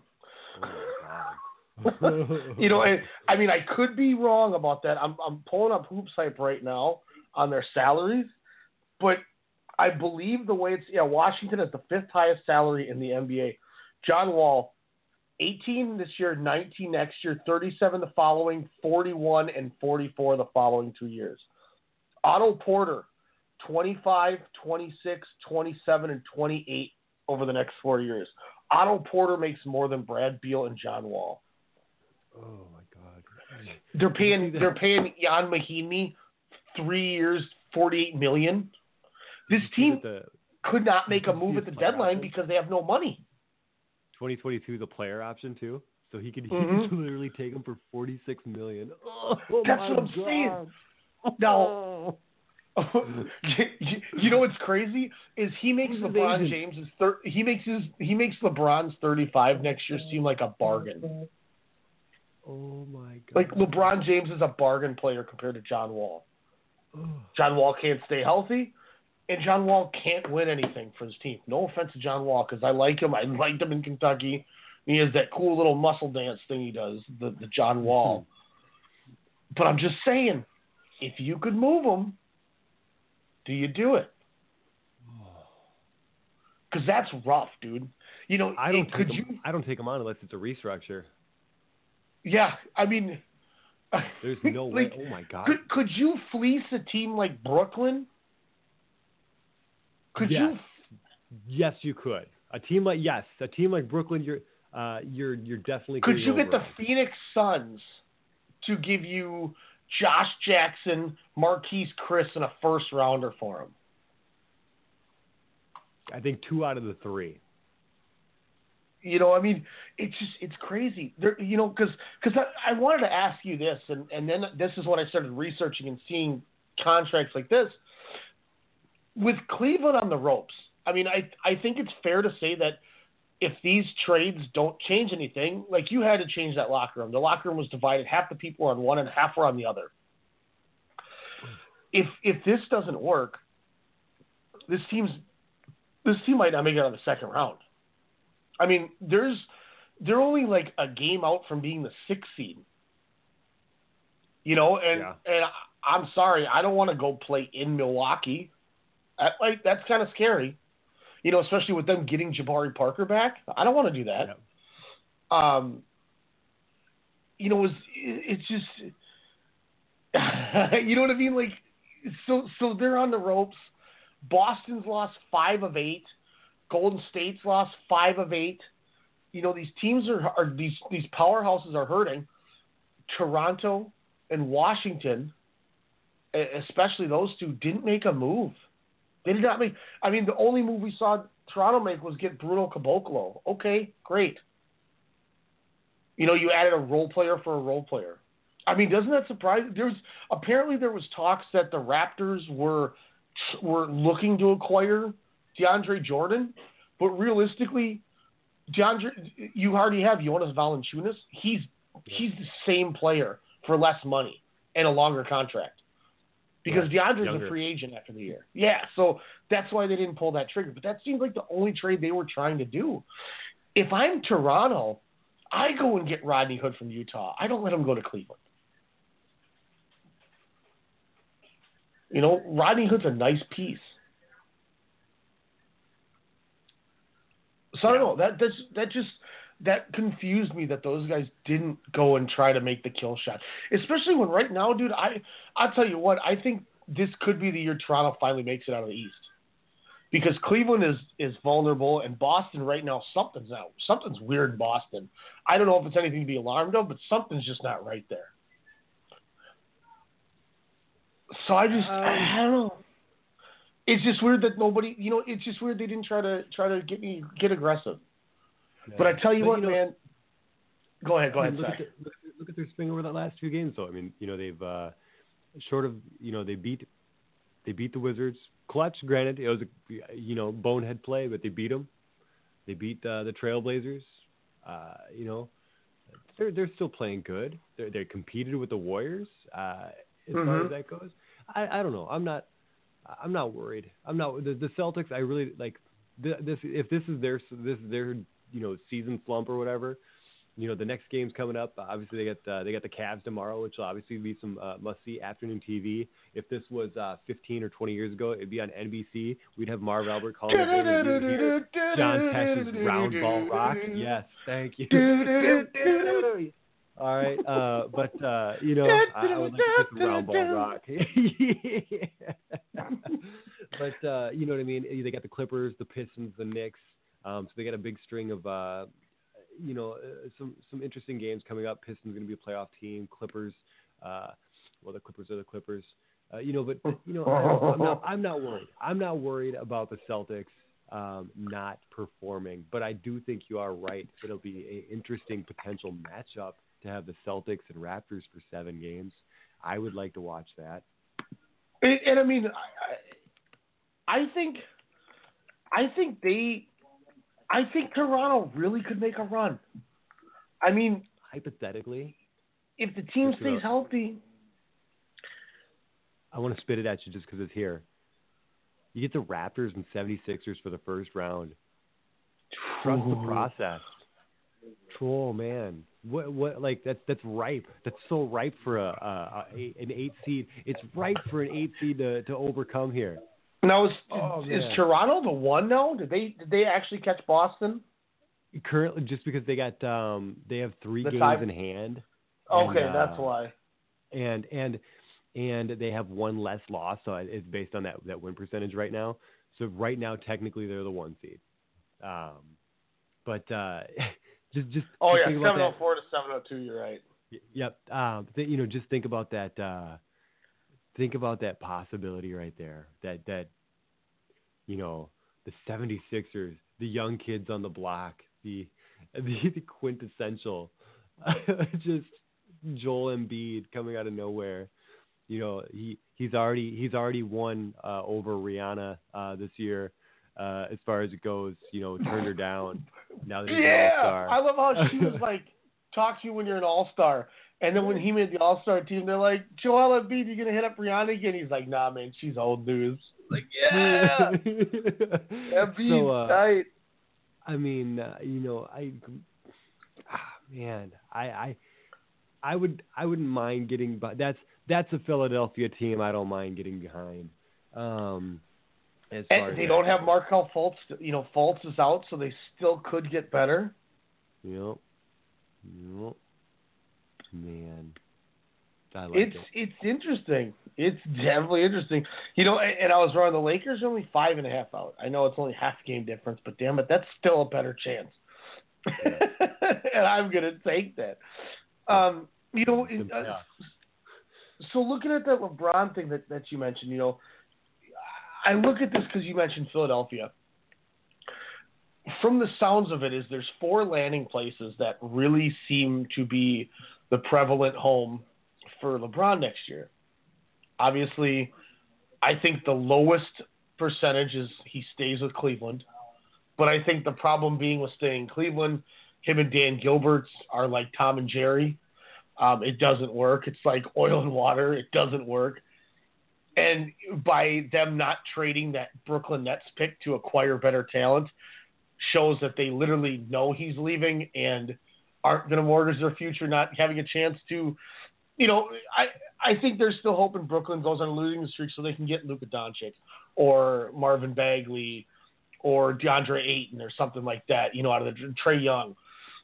Oh, you know, I, I mean, I could be wrong about that. I'm I'm pulling up Hoops Hype right now on their salaries, but I believe the way it's yeah, Washington has the fifth highest salary in the N B A. John Wall, eighteen this year, nineteen next year, thirty-seven the following, forty-one and forty-four the following two years. Otto Porter, twenty-five, twenty-six, twenty-seven, and twenty-eight over the next four years. Otto Porter makes more than Brad Beal and John Wall. Oh my God! They're paying they're paying Jan Mahinmi three years, forty-eight million. This team the, could not make a move at the deadline option? Because they have no money. twenty twenty-two is a player option too, so he could Mm-hmm. literally take him for forty-six million. Oh, that's my what I'm God. saying. Now, you, you know what's crazy is he makes Who's LeBron James's thir- he makes his he makes LeBron's thirty-five next year seem like a bargain. Oh my God! Like LeBron James is a bargain player compared to John Wall. John Wall can't stay healthy, and John Wall can't win anything for his team. No offense to John Wall, because I like him. I liked him in Kentucky. He has that cool little muscle dance thing he does, the, the John Wall. But I'm just saying, if you could move him, do you do it? Because that's rough, dude. You know, I don't it, could take you? him, I don't take him on unless it's a restructure. Yeah, I mean, there's no like, way. Oh my God! Could could you fleece a team like Brooklyn? Could yes. you? Yes, you could. A team like yes, a team like Brooklyn, you're uh, you're you're definitely. Could you over. get the Phoenix Suns to give you Josh Jackson, Marquise Chris, and a first rounder for him? I think two out of the three. You know, I mean, it's just, it's crazy. There, you know, because because I, I wanted to ask you this, and, and then this is when I started researching and seeing contracts like this. With Cleveland on the ropes, I mean, I I think it's fair to say that if these trades don't change anything, like you had to change that locker room. The locker room was divided. Half the people were on one and half were on the other. If if this doesn't work, this team's this team might not make it out of the second round. I mean, there's they're only like a game out from being the sixth seed. You know, and yeah. and I'm sorry, I don't want to go play in Milwaukee. That, like that's kind of scary. You know, especially with them getting Jabari Parker back. I don't want to do that. Yep. Um, you know, it's, it's just, you know what I mean? Like, so, so they're on the ropes. Boston's lost five of eight. Golden State's lost five of eight. You know, these teams are, are these, these powerhouses are hurting. Toronto and Washington, especially those two, didn't make a move. They did not make. I mean, the only move we saw Toronto make was get Bruno Caboclo. Okay, great. You know, you added a role player for a role player. I mean, doesn't that surprise? There's apparently there was talks that the Raptors were were looking to acquire DeAndre Jordan, but realistically, DeAndre, you already have Jonas Valanciunas. He's yeah. he's the same player for less money and a longer contract. Because yeah, DeAndre's younger. a free agent after the year. Yeah, so that's why they didn't pull that trigger. But that seems like the only trade they were trying to do. If I'm Toronto, I go and get Rodney Hood from Utah. I don't let him go to Cleveland. You know, Rodney Hood's a nice piece. So I don't know. That that's, that just that confused me that those guys didn't go and try to make the kill shot. Especially when right now, dude, I I'll tell you what, I think this could be the year Toronto finally makes it out of the East. Because Cleveland is, is vulnerable, and Boston right now, something's out. Something's weird in Boston. I don't know if it's anything to be alarmed of, but something's just not right there. So I just, um, I don't know. It's just weird that nobody, you know, it's just weird they didn't try to try to get me get aggressive. Yeah. But I tell you but, what, you know, man. Go ahead, go I ahead. mean, look, at the, look, look at their swing over the last few games, though. I mean, you know, they've uh, short of, you know, they beat they beat the Wizards. Clutch, granted, it was a you know bonehead play, but they beat them. They beat uh, the Trailblazers. Uh, you know, they're they're still playing good. They they competed with the Warriors uh, as mm-hmm. far as that goes. I, I don't know. I'm not. I'm not worried. I'm not the, the Celtics. I really like this. If this is their this is their you know season slump or whatever, you know the next game's coming up. Obviously they got uh, they got the Cavs tomorrow, which will obviously be some uh, must see afternoon T V. If this was uh, fifteen or twenty years ago, it'd be on N B C. We'd have Marv Albert calling it. John Tesh's round ball rock. Yes, thank you. All right, uh, but uh, you know, I would like to put the round ball rock. But uh, you know what I mean. They got the Clippers, the Pistons, the Knicks. Um, so they got a big string of, uh, you know, uh, some some interesting games coming up. Pistons going to be a playoff team. Clippers, uh, well, the Clippers are the Clippers. Uh, you know, but you know, I, I'm not I'm not worried. I'm not worried about the Celtics um, not performing. But I do think you are right. It'll be an interesting potential matchup to have the Celtics and Raptors for seven games. I would like to watch that. And, and I mean, I, I think, I think they, I think Toronto really could make a run. I mean, hypothetically, if the team stays gonna, healthy, I want to spit it at you just because it's here. You get the Raptors and seventy-sixers for the first round. Trust the process. Oh man, what what like that's that's ripe. That's so ripe for a, a, a an eight seed. It's ripe for an eight seed to, to overcome here. Now is oh, is man. Toronto the one now? Did they did they actually catch Boston? Currently, just because they got um they have three the games time? in hand. Okay, and, that's uh, why. And and and they have one less loss, so it's based on that that win percentage right now. So right now, technically, they're the one seed. Um, but. uh Just, just oh yeah, seven oh four to seven oh two. You're right. Yep. Um, th- you know, just think about that. Uh, think about that possibility right there. That that, you know, the seventy-sixers, the young kids on the block, the the, the quintessential, just Joel Embiid coming out of nowhere. You know, he he's already he's already won uh, over Rihanna uh, this year. Uh, as far as it goes, you know, turned her down. Now that he's yeah, an all-star. I love how she was like, talk to you when you're an all-star. And then when he made the all-star team, they're like, Joel Embiid, you going to hit up Rihanna again? He's like, nah, man, she's old news. Like, yeah. Embiid's so, uh, tight. I mean, uh, you know, I, ah, man, I, I, I would, I wouldn't mind getting, but that's, that's a Philadelphia team I don't mind getting behind. Um, As far And as they that don't have goes. Markelle Fultz. You know, Fultz is out, so they still could get better. Yep. Yep. Man. I like it's it. it's interesting. It's definitely interesting. You know, and, and I was wrong. The Lakers are only five and a half out. I know it's only half game difference, but damn it, that's still a better chance. And I'm gonna take that. Um, you know, it, uh, so looking at that LeBron thing that, that you mentioned, you know, I look at this because you mentioned Philadelphia. From the sounds of it, is there's four landing places that really seem to be the prevalent home for LeBron next year. Obviously, I think the lowest percentage is he stays with Cleveland. But I think the problem being with staying in Cleveland, him and Dan Gilbert's are like Tom and Jerry. Um, it doesn't work. It's like oil and water. It doesn't work. And by them not trading that Brooklyn Nets pick to acquire better talent shows that they literally know he's leaving and aren't going to mortgage their future, not having a chance to, you know, I, I think they're still hoping Brooklyn goes on a losing streak so they can get Luka Doncic or Marvin Bagley or DeAndre Ayton or something like that, you know, out of the Trae Young.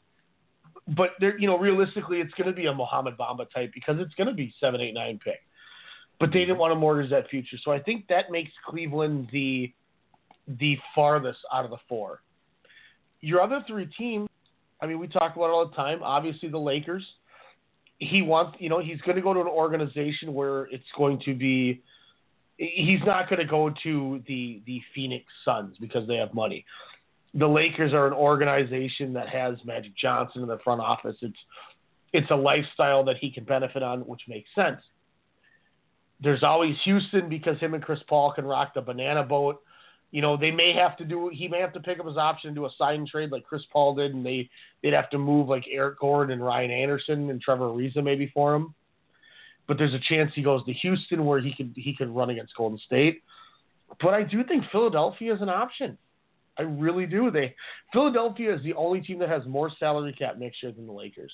But they're, you know, realistically, it's going to be a Mohamed Bamba type because it's going to be seven, eight, nine pick. But they didn't want to mortgage that future, so I think that makes Cleveland the the farthest out of the four. Your other three teams, I mean, we talk about it all the time. Obviously, the Lakers. He wants, you know, he's going to go to an organization where it's going to be. He's not going to go to the the Phoenix Suns because they have money. The Lakers are an organization that has Magic Johnson in the front office. It's it's a lifestyle that he can benefit on, which makes sense. There's always Houston because him and Chris Paul can rock the banana boat. You know, they may have to do, he may have to pick up his option and do a sign and trade like Chris Paul did, and they, they'd have to move like Eric Gordon and Ryan Anderson and Trevor Ariza maybe for him. But there's a chance he goes to Houston where he could, he could run against Golden State. But I do think Philadelphia is an option. I really do. They Philadelphia is the only team that has more salary cap next year than the Lakers.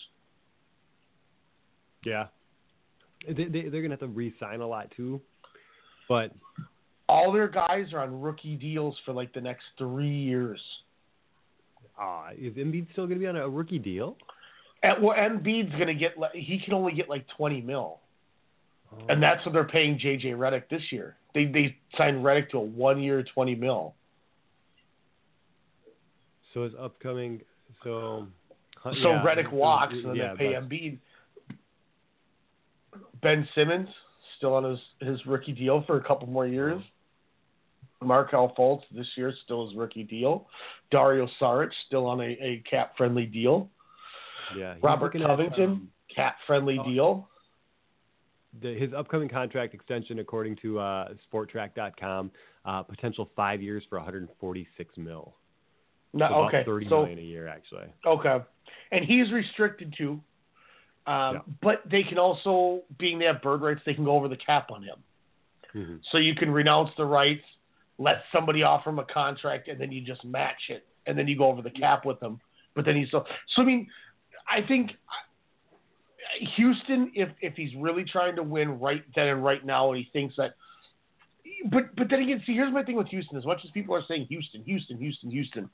Yeah. They, they, they're going to have to re-sign a lot too. But all their guys are on rookie deals for like the next three years. Uh, is Embiid still going to be on a rookie deal? And, well, Embiid's going to get, he can only get like twenty mil. Oh. And that's what they're paying J J Redick this year. They they signed Redick to a one-year twenty mil. So his upcoming, so so yeah, Redick walks, and then yeah, they pay Embiid. Ben Simmons still on his, his rookie deal for a couple more years. Markelle Fultz this year still his rookie deal. Dario Saric still on a, a cap friendly deal. Yeah, Robert Covington at, um, cap friendly oh, deal. The, his upcoming contract extension, according to uh, Sport Track dot com, uh, potential five years for one hundred forty-six mil. No, so okay, thirty so, million a year actually. Okay, and he's restricted too. Um, yeah. But they can also, being they have bird rights, they can go over the cap on him. Mm-hmm. So you can renounce the rights, let somebody offer him a contract, and then you just match it, and then you go over the cap with him. But then he's so. So I mean, I think Houston, if if he's really trying to win right then and right now, and he thinks that. But but then again, see, here's my thing with Houston. As much as people are saying Houston, Houston, Houston, Houston,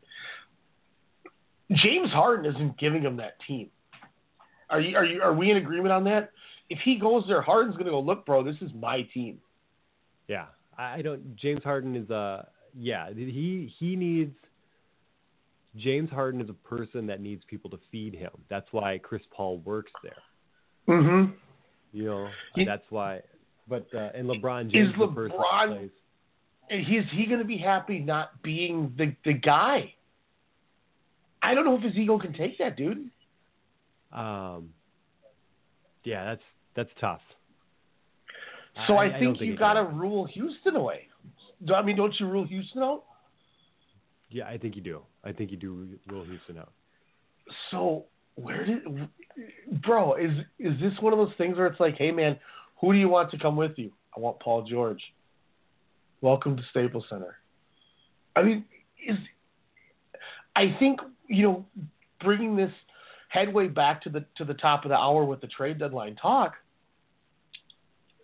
James Harden isn't giving him that team. Are you are you are we in agreement on that? If he goes there, Harden's going to go, look, bro, this is my team. Yeah, I don't. James Harden is a yeah. He he needs. James Harden is a person that needs people to feed him. That's why Chris Paul works there. Mm-hmm. You know, he, that's why. But uh, and LeBron is James is the LeBron, person that plays. And he's he going to be happy not being the the guy? I don't know if his ego can take that, dude. Um. Yeah, that's that's tough. So I, I think, think you got to rule Houston away. I mean, don't you rule Houston out? Yeah, I think you do. I think you do rule Houston out. So where did, bro? Is is this one of those things where it's like, hey man, who do you want to come with you? I want Paul George. Welcome to Staples Center. I mean, is I think you know bringing this headway back to the to the top of the hour with the trade deadline talk.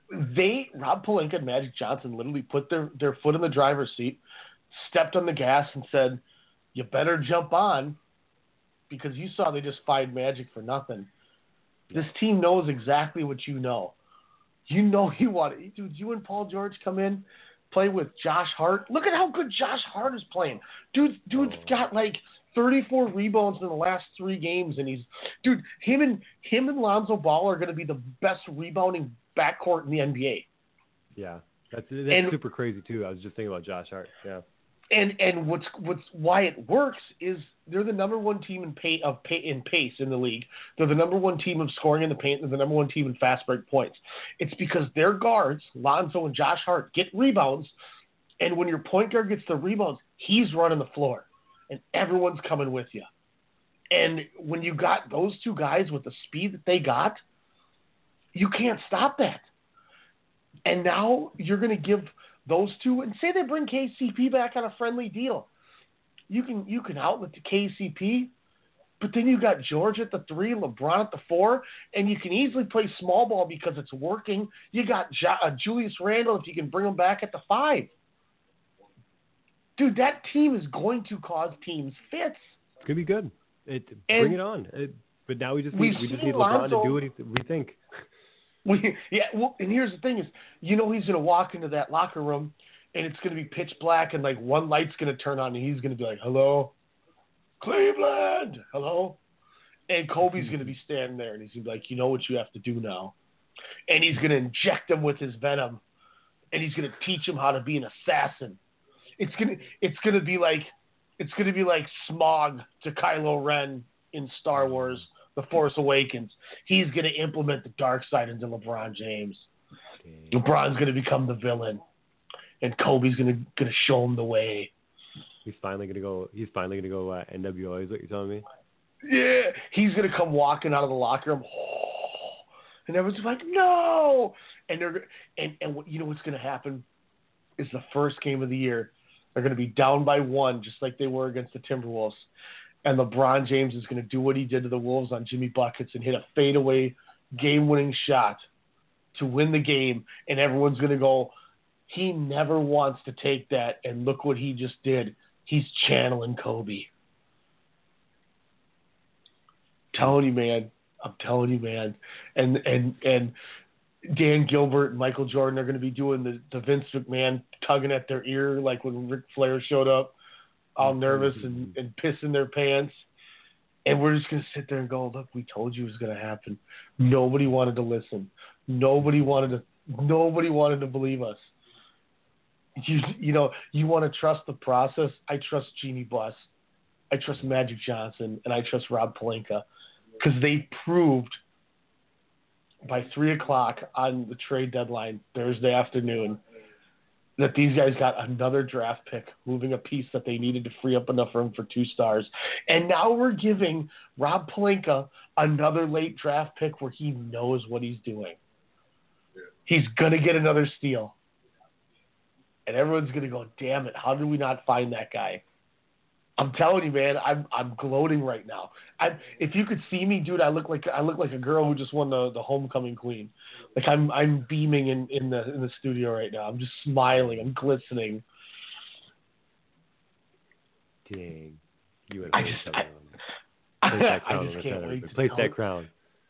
they Rob Pelinka and Magic Johnson literally put their, their foot in the driver's seat, stepped on the gas, and said, "You better jump on," because you saw they just fired Magic for nothing. This team knows exactly what you know. You know you want it. Dude, you and Paul George come in, play with Josh Hart. Look at how good Josh Hart is playing. Dude, dude's got like thirty-four rebounds in the last three games, and he's dude. Him and him and Lonzo Ball are going to be the best rebounding backcourt in the N B A. Yeah, that's that's And- super crazy too. I was just thinking about Josh Hart. Yeah. And and what's what's why it works is they're the number one team in pay of pay, in pace in the league. They're the number one team of scoring in the paint. They're the number one team in fast break points. It's because their guards, Lonzo and Josh Hart, get rebounds, and when your point guard gets the rebounds, he's running the floor, and everyone's coming with you. And when you got those two guys with the speed that they got, you can't stop that. And now you're going to give those two, and say they bring K C P back on a friendly deal. You can you can outlet the K C P, but then you got George at the three, LeBron at the four, and you can easily play small ball because it's working. You got jo- uh, Julius Randle if you can bring him back at the five. Dude, that team is going to cause teams fits. It's gonna be good. It And bring it on. It, but now we just we've need, we just seen need LeBron Lonzo- to do what he, we think. We, yeah, well, and here's the thing is, you know he's going to walk into that locker room, and it's going to be pitch black, and like one light's going to turn on, and he's going to be like, "Hello, Cleveland, hello," and Kobe's going to be standing there, and he's going to be like, "You know what you have to do now," and he's going to inject him with his venom, and he's going to teach him how to be an assassin. It's gonna, it's going to be like, it's going to be like Smaug to Kylo Ren in Star Wars. The Force Awakens. He's going to implement the dark side into LeBron James. Okay. LeBron's going to become the villain, and Kobe's going to going to show him the way. He's finally gonna go. He's finally gonna go uh, N W O. Is what you're telling me? Yeah, he's going to come walking out of the locker room, and everyone's like, "No!" And they're and and what, you know what's going to happen is the first game of the year, they're going to be down by one, just like they were against the Timberwolves. And LeBron James is going to do what he did to the Wolves on Jimmy Buckets and hit a fadeaway game-winning shot to win the game. And everyone's going to go, he never wants to take that. And look what he just did. He's channeling Kobe. Telling you, man. I'm telling you, man. And and and Dan Gilbert and Michael Jordan are going to be doing the, the Vince McMahon tugging at their ear like when Ric Flair showed up. All nervous and, and pissing their pants. And we're just going to sit there and go, look, we told you it was going to happen. Nobody wanted to listen. Nobody wanted to, nobody wanted to believe us. You, you know, you want to trust the process. I trust Jeannie Buss. I trust Magic Johnson, and I trust Rob Pelinka because they proved by three o'clock on the trade deadline Thursday afternoon that these guys got another draft pick, moving a piece that they needed to free up enough room for two stars. And now we're giving Rob Pelinka another late draft pick where he knows what he's doing. He's going to get another steal. And everyone's going to go, damn it, how did we not find that guy? I'm telling you, man, I'm I'm gloating right now. I if you could see me, dude, I look like I look like a girl who just won the, the homecoming queen. Like I'm I'm beaming in, in the in the studio right now. I'm just smiling. I'm glistening. Dang, you and I just I, place that crown. I just can't wait to place tell that crown.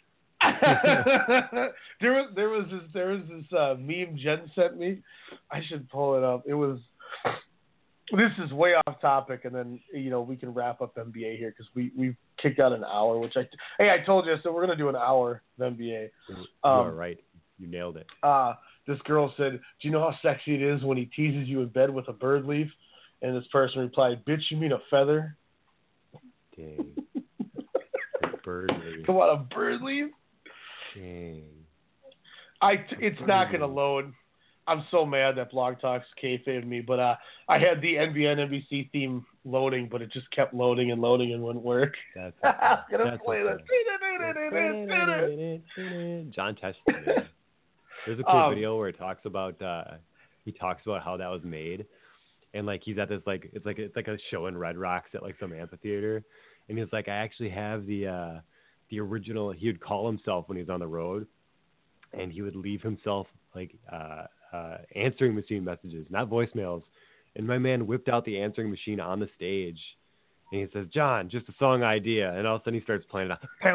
there was there was this there was this uh, meme Jen sent me. I should pull it up. It was. This is way off topic, and then you know we can wrap up N B A here because we we've kicked out an hour. Which I hey I told you so we're gonna do an hour of N B A. You Um, are right. You nailed it. Uh, this girl said, "Do you know how sexy it is when he teases you in bed with a bird leaf?" And this person replied, "Bitch, you mean a feather?" Dang. A bird leaf. Come on, a bird leaf? Dang. I it's not gonna load. I'm so mad that Blog Talk's kayfabed me, but uh, I had the N B N N B C theme loading, but it just kept loading and loading and wouldn't work. That's I'm gonna That's play okay. this. John Tesh. There's a cool Um, video where it talks about uh, he talks about how that was made, and like he's at this like it's like it's like a show in Red Rocks at like some amphitheater, and he's like I actually have the uh, the original. He would call himself when he was on the road. and he would leave himself like uh, uh, answering machine messages, not voicemails. And my man whipped out the answering machine on the stage, and he says, "John, just a song idea." And all of a sudden he starts playing it.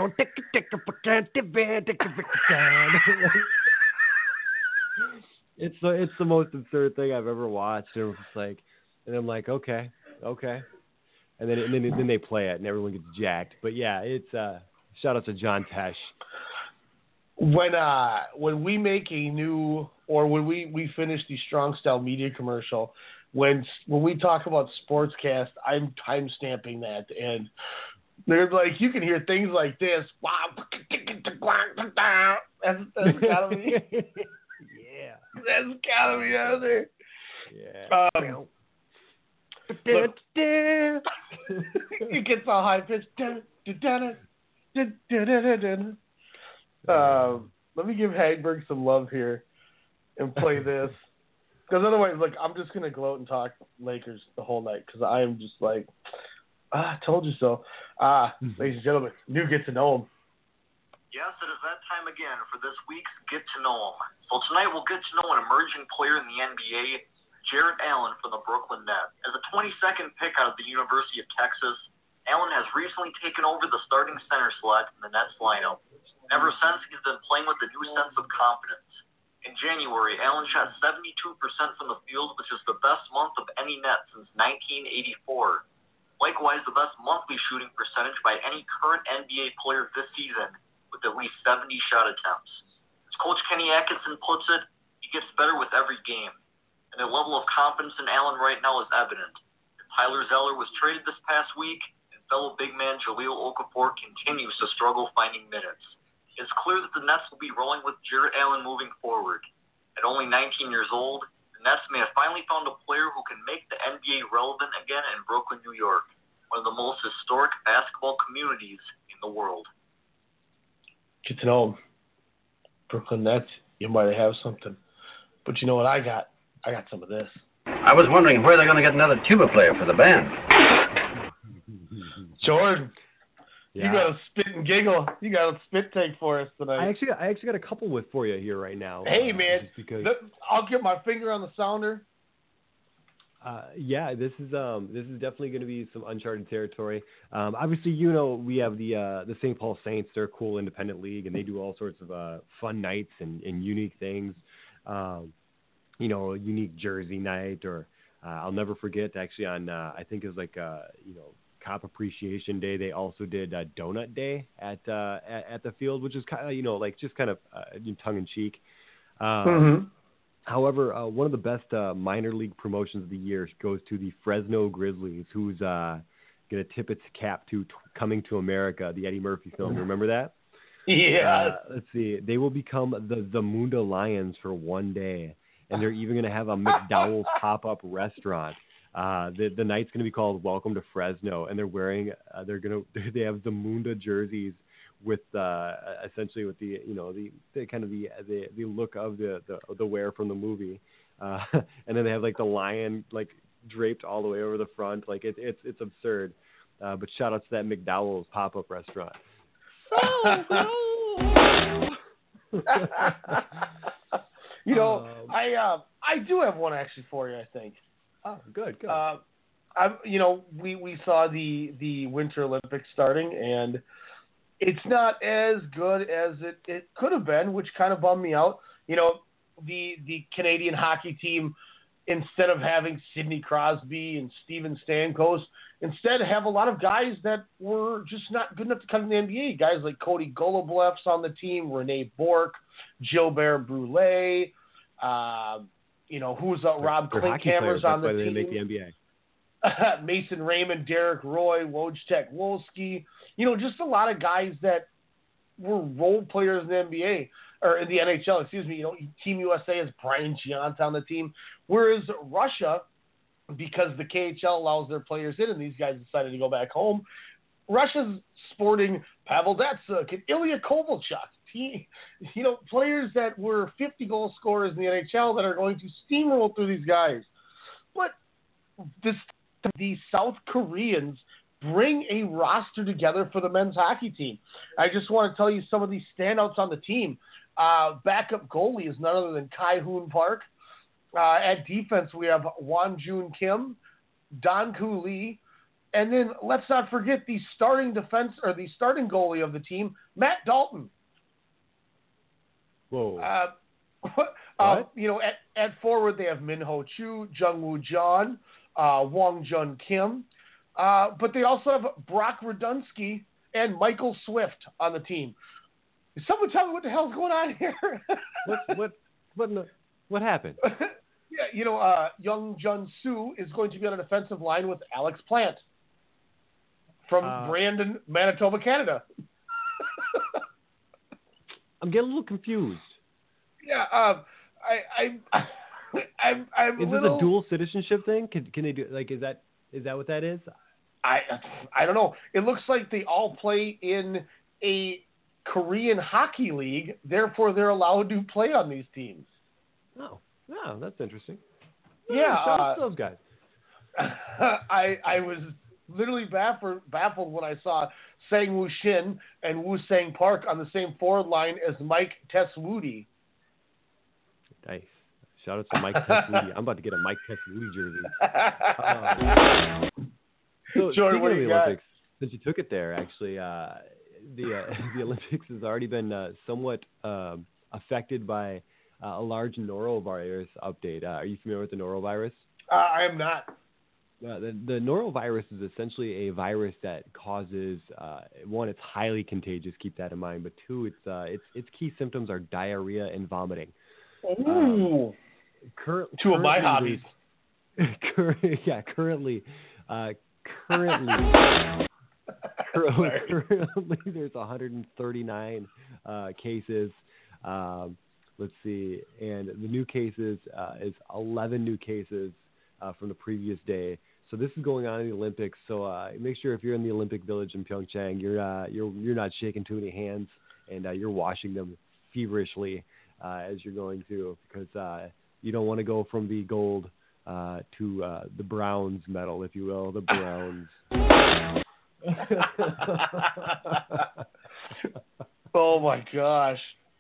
It's the it's the most absurd thing I've ever watched. And it was just like, and I'm like, okay, okay. And then and then then they play it, and everyone gets jacked. But yeah, it's uh, shout out to John Tesh. When uh when we make a new or when we, we finish the Strong Style Media commercial, when when we talk about Sportscast, I'm time stamping that, and they're like, you can hear things like this. Wow, that's, that's gotta be yeah, that's gotta be out there. Yeah. Um, look, it gets all high pitched. Um, let me give Hagberg some love here and play this, because otherwise, look, I'm just gonna gloat and talk Lakers the whole night, because I am just like, ah, I told you so. Ah, ladies and gentlemen, new get to know him. Yes, it is that time again for this week's Get to Know Him. So tonight we'll get to know an emerging player in the N B A, Jarrett Allen from the Brooklyn Nets. As a twenty-second pick out of the University of Texas, Allen has recently taken over the starting center slot in the Nets lineup. Ever since, he's been playing with a new sense of confidence. In January, Allen shot seventy-two percent from the field, which is the best month of any Net since nineteen eighty-four. Likewise, the best monthly shooting percentage by any current N B A player this season, with at least seventy shot attempts. As Coach Kenny Atkinson puts it, he gets better with every game. And the level of confidence in Allen right now is evident. Tyler Zeller was traded this past week, and fellow big man Jahlil Okafor continues to struggle finding minutes. It's clear that the Nets will be rolling with Jarrett Allen moving forward. At only nineteen years old, the Nets may have finally found a player who can make the N B A relevant again in Brooklyn, New York, one of the most historic basketball communities in the world. Get to know him. Brooklyn Nets, you might have something. But you know what I got? I got some of this. I was wondering where they're going to get another tuba player for the band. Jordan. Yeah. You got a spit and giggle. You got a spit take for us tonight. I actually, I actually got a couple with for you here right now. Hey, uh, man, just because, th- I'll get my finger on the sounder. Uh, yeah, this is um, this is definitely going to be some uncharted territory. Um, obviously, you know, we have the uh, the Saint Paul Saints. They're a cool independent league, and they do all sorts of uh, fun nights and, and unique things. Um, you know, a unique jersey night, or uh, I'll never forget. Actually, on uh, I think it was like uh, you know. Cop Appreciation Day, they also did uh, Donut Day at, uh, at at the field, which is kind of, you know, like just kind of uh, tongue in cheek. Um, mm-hmm. However, uh, one of the best uh, minor league promotions of the year goes to the Fresno Grizzlies, who's uh, going to tip its cap to t- Coming to America, the Eddie Murphy film. Remember that? Yeah. Uh, let's see. They will become the Zamunda Lions for one day, and they're even going to have a McDowell's pop-up restaurant. Uh, the the night's going to be called Welcome to Fresno, and they're wearing uh, they're going to they have Zamunda jerseys with uh, essentially with the you know the, the kind of the, the the look of the the, the wear from the movie, uh, and then they have like the lion like draped all the way over the front. Like it, it's it's absurd. Uh, but shout out to that McDowell's pop up restaurant. You know, um, I uh, I do have one actually for you, I think. Oh, good, good. Uh, I'm, you know, we, we saw the, the Winter Olympics starting, and it's not as good as it, it could have been, which kind of bummed me out. You know, the the Canadian hockey team, instead of having Sidney Crosby and Steven Stamkos, instead have a lot of guys that were just not good enough to come to the N B A. Guys like Cody Goloblev's on the team, Rene Bourque, Gilbert Brule, uh, you know, who's uh, Rob Klinkhammer's on the team. Make the N B A. Mason Raymond, Derek Roy, Wojciech Wolski. You know, just a lot of guys that were role players in the N B A or in the N H L. Excuse me. You know, Team U S A has Brian Giant on the team, whereas Russia, because the K H L allows their players in, and these guys decided to go back home. Russia's sporting Pavel Datsyuk and Ilya Kovalchuk. He, you know, players that were fifty goal scorers in the N H L that are going to steamroll through these guys. But this, the South Koreans bring a roster together for the men's hockey team. I just want to tell you some of these standouts on the team. Uh, backup goalie is none other than Kai-Hoon Park. Uh, at defense, we have Won-Jun Kim, Don-Koo Lee, and then let's not forget the starting defense or the starting goalie of the team, Matt Dalton. Whoa. Uh, uh, you know, at, at forward they have Min Ho Chu, Jung Woo John, uh, Wong Jun Kim, uh, but they also have Brock Radunsky and Michael Swift on the team. Someone tell me what the hell's going on here. what what what in the, what happened? Yeah, you know, uh, Young Jun Soo is going to be on a defensive line with Alex Plant from Uh, Brandon, Manitoba, Canada. I'm getting a little confused. Yeah, um, I, I, I'm, I'm Is a little, this a dual citizenship thing? Can can they do like is that is that what that is? I, I don't know. It looks like they all play in a Korean hockey league, therefore they're allowed to play on these teams. Oh, yeah, that's interesting. Yeah, shout out uh, to those guys. I I was literally baffled, baffled when I saw Sang Woo Shin and Woo Sang Park on the same forward line as Mike Teswoody. Nice. Shout out to Mike Teswoody. I'm about to get a Mike Teswoody jersey. Uh, so Jordan, speaking what of do you the got? Olympics, since you took it there, actually, uh, the uh, the Olympics has already been uh, somewhat um, affected by uh, a large norovirus update. Uh, are you familiar with the norovirus? Uh, I am not. Uh, the, the norovirus is essentially a virus that causes uh, one, it's highly contagious. Keep that in mind. But two, it's uh, its its key symptoms are diarrhea and vomiting. Ooh, Um, cur- two of my hobbies. Cur- yeah, currently, uh, currently, cur- currently, there's one hundred thirty-nine uh, cases. Um, let's see, and the new cases uh, is eleven new cases uh, from the previous day. So this is going on in the Olympics. So uh, make sure if you're in the Olympic Village in Pyeongchang, you're uh, you're you're not shaking too many hands, and uh, you're washing them feverishly uh, as you're going through, because uh, you don't want to go from the gold uh, to uh, the bronze medal, if you will, the bronze. Oh my gosh!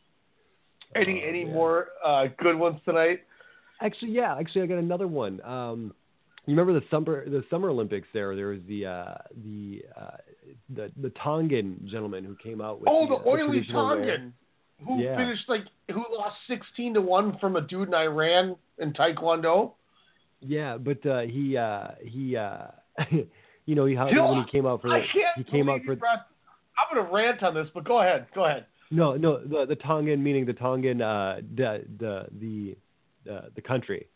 Any Oh, any man. more uh, good ones tonight? Actually, yeah. Actually, I got another one. Um, you remember the summer the Summer Olympics? There, there was the uh, the, uh, the the Tongan gentleman who came out with Oh, the, the uh, oily traditional wear. Tongan who Yeah. finished like who lost sixteen to one from a dude in Iran in Taekwondo. Yeah, but uh, he uh, he uh, you know he how, Jill, when he came out for I the, can't he came believe out for you brought- I'm gonna rant on this, but go ahead. Go ahead. no no the the Tongan, meaning the Tongan uh, the the the uh, the country.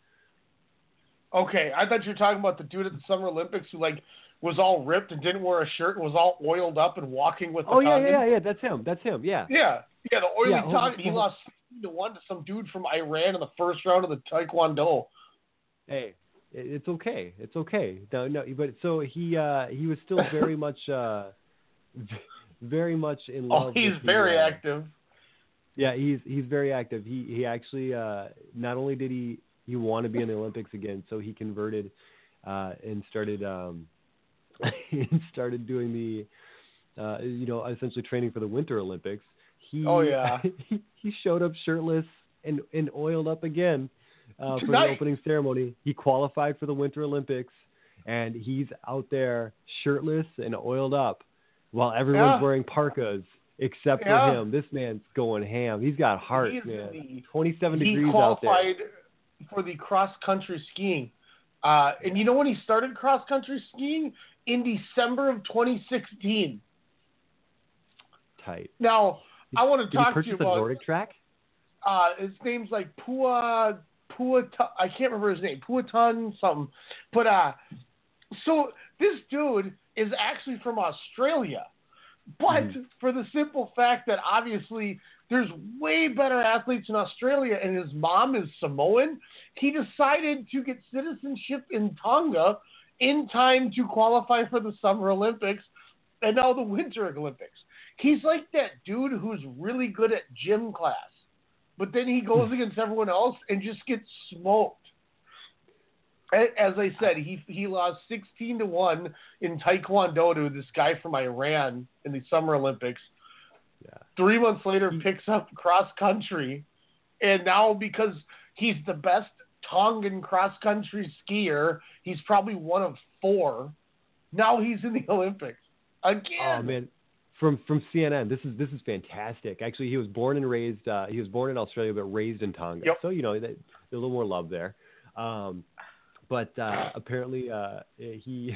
Okay, I thought you were talking about the dude at the Summer Olympics who like was all ripped and didn't wear a shirt and was all oiled up and walking with the Oh yeah, Tongan. yeah, yeah, that's him. That's him. Yeah. Yeah, yeah, the oily Yeah, hold- Tongan. He hold- lost sixteen to one to some dude from Iran in the first round of the Taekwondo. Hey, it- it's okay. It's okay. No, no, but so he uh, he was still very much uh, v- very much in love. Oh, he's with the, very uh, active. Yeah, he's he's very active. He he actually uh, not only did he he want to be in the Olympics again, so he converted uh, and started um, and started doing the uh, you know essentially training for the Winter Olympics. He, Oh, yeah. he, he showed up shirtless and, and oiled up again uh, for Tonight. the opening ceremony. He qualified for the Winter Olympics, and he's out there shirtless and oiled up while everyone's Yeah. wearing parkas except Yeah. for him. This man's going ham. He's got heart, He's man. the- twenty-seven he degrees out there. qualified for the cross country skiing. Uh, and you know when he started cross country skiing? In December of twenty sixteen. Tight. Now, I want to Did he talk to purchase you a about Nordic track? uh, his name's like Pua Pua. I can't remember his name. Puaton something. But uh, so this dude is actually from Australia, but Mm-hmm. for the simple fact that obviously there's way better athletes in Australia, and his mom is Samoan, he decided to get citizenship in Tonga in time to qualify for the Summer Olympics and now the Winter Olympics. He's like that dude who's really good at gym class, but then he goes against everyone else and just gets smoked. A- As I said, he he lost sixteen to one in Taekwondo to this guy from Iran in the Summer Olympics. Yeah. Three months later, picks up cross country, and now because he's the best Tongan cross country skier, he's probably one of four. Now he's in the Olympics again. Oh man, from from C N N, this is this is fantastic. Actually, he was born and raised. Uh, he was born in Australia, but raised in Tonga. Yep. So you know, there's a little more love there. Um, but uh, apparently, uh, he,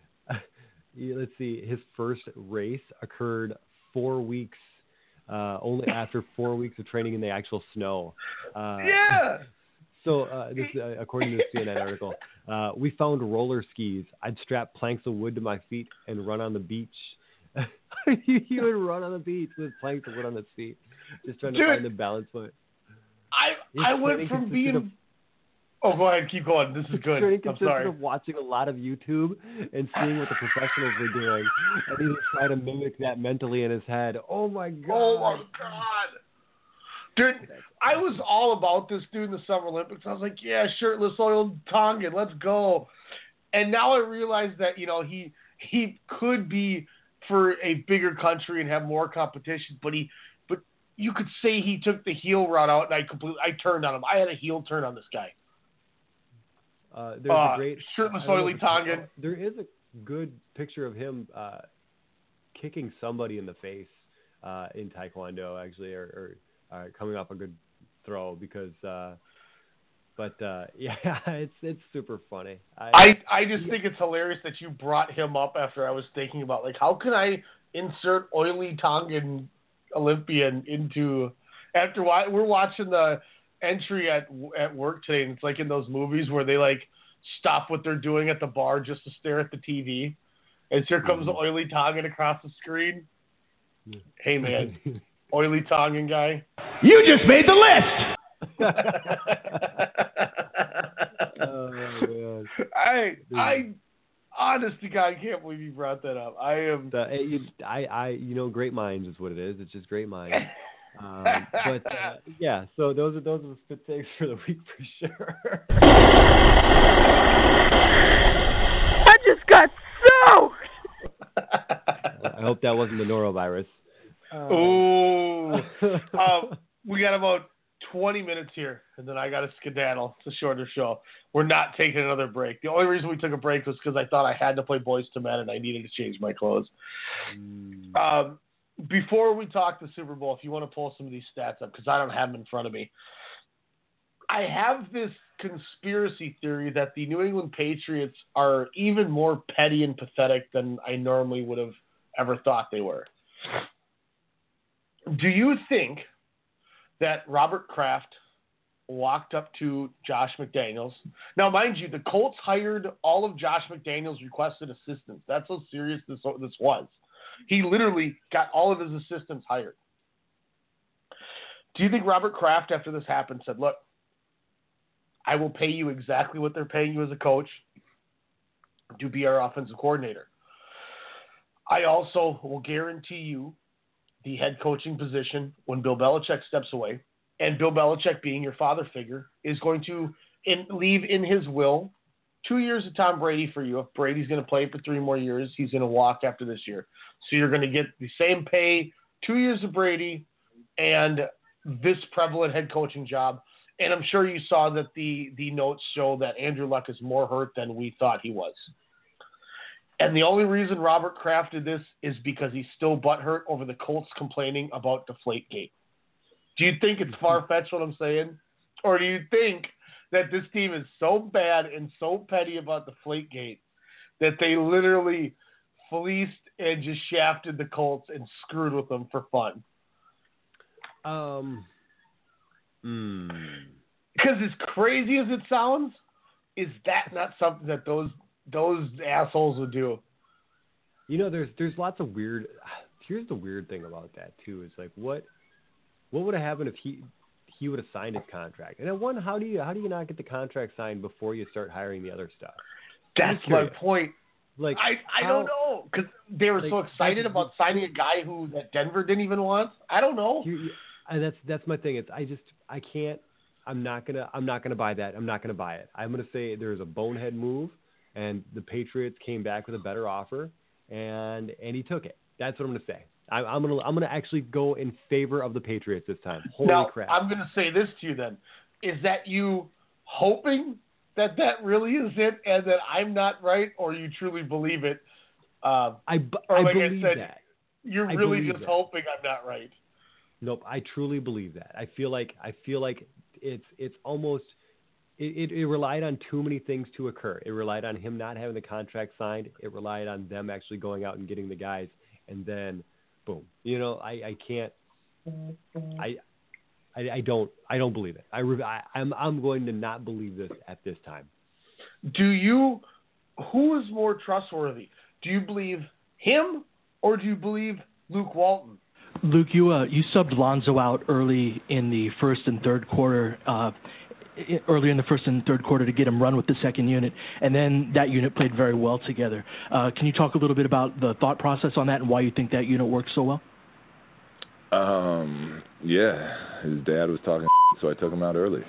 he let's see, his first race occurred four weeks. Uh, only after four weeks of training in the actual snow. Uh, yeah. So, uh, this, uh, according to the C N N article, uh, we found roller skis. I'd strap planks of wood to my feet and run on the beach. He would run on the beach with planks of wood on his feet, just trying to Dude, find the balance point. I His I went training from consisted being. of- Oh, go ahead, keep going. This is good. Training I'm consisted sorry. of watching a lot of YouTube and seeing what the professionals were doing, and he would try to mimic that mentally in his head. Oh my god! Oh my god! Dude, I was all about this dude in the Summer Olympics. I was like, yeah, shirtless oiled Tongan, let's go. And now I realize that, you know, he he could be for a bigger country and have more competition, but he but you could say he took the heel route out, and I completely I turned on him. I had a heel turn on this guy. Uh, there's Uh, a great shirtless I don't know oily if it's- Tongan. There is a good picture of him uh, kicking somebody in the face uh, in Taekwondo, actually, or, or uh, coming off a good throw. Because, uh, but uh, yeah, it's it's super funny. I I, I just think it's hilarious that you brought him up after I was thinking about, like, how can I insert oily Tongan Olympian into after why we're watching the entry at at work today, and it's like in those movies where they like stop what they're doing at the bar just to stare at the T V, and here comes the oily Tongan across the screen. Yeah. Hey man, oily Tongan guy. You just made the list. Oh, man. I I honest to God, I can't believe you brought that up. I am. The, it- you- I, I, you know, great minds is what it is. It's just great minds. Um, but uh, yeah, so those are those are the spit takes for the week for sure. I just got soaked. I hope that wasn't the norovirus. Oh, um, we got about twenty minutes here, and then I got to skedaddle. It's a shorter show. We're not taking another break. The only reason we took a break was because I thought I had to play Boys to Men, and I needed to change my clothes. Mm. Um, before we talk the Super Bowl, if you want to pull some of these stats up, because I don't have them in front of me, I have this conspiracy theory that the New England Patriots are even more petty and pathetic than I normally would have ever thought they were. Do you think that Robert Kraft walked up to Josh McDaniels? Now, mind you, the Colts hired all of Josh McDaniels' requested assistants. That's how serious this, this was. He literally got all of his assistants hired. Do you think Robert Kraft, after this happened, said, look, I will pay you exactly what they're paying you as a coach to be our offensive coordinator. I also will guarantee you the head coaching position when Bill Belichick steps away, and Bill Belichick, being your father figure, is going to in, leave in his will two years of Tom Brady for you. If Brady's going to play for three more years, he's going to walk after this year. So you're going to get the same pay, two years of Brady, and this prevalent head coaching job. And I'm sure you saw that the, the notes show that Andrew Luck is more hurt than we thought he was. And the only reason Robert Kraft did this is because he's still butthurt over the Colts complaining about Deflategate. Do you think it's far-fetched what I'm saying? Or do you think that this team is so bad and so petty about Deflategate that they literally fleeced and just shafted the Colts and screwed with them for fun? Um, mm. Because as crazy as it sounds, is that not something that those those assholes would do? You know, there's there's lots of weird. Here's the weird thing about that too. Is like what what would have happened if he he would have signed his contract? And then one, how do you how do you not get the contract signed before you start hiring the other stuff? That's my point. Like I, I how, don't know, because they were like, so excited about signing a guy who that Denver didn't even want. I don't know. You, you, I, that's that's my thing. It's I just I can't. I'm not gonna I'm not gonna buy that. I'm not gonna buy it. I'm gonna say there's a bonehead move, and the Patriots came back with a better offer, and and he took it. That's what I'm gonna say. I, I'm gonna I'm gonna actually go in favor of the Patriots this time. Holy now, crap! I'm gonna say this to you then: is that you hoping that that really is it, and that I'm not right, or you truly believe it? Uh, I, or I like believe I said, that. You're I really believe just that. hoping I'm not right. Nope, I truly believe that. I feel like I feel like it's it's almost it, it, it relied on too many things to occur. It relied on him not having the contract signed. It relied on them actually going out and getting the guys, and then boom. You know, I, I can't. I, I I don't I don't believe it. I, I I'm I'm going to not believe this at this time. Do you? Who is more trustworthy? Do you believe him or do you believe Luke Walton? Luke, you uh, you subbed Lonzo out early in the first and third quarter, uh, earlier in the first and third quarter to get him run with the second unit, and then that unit played very well together. Uh, can you talk a little bit about the thought process on that and why you think that unit worked so well? Um, yeah, his dad was talking, so I took him out early.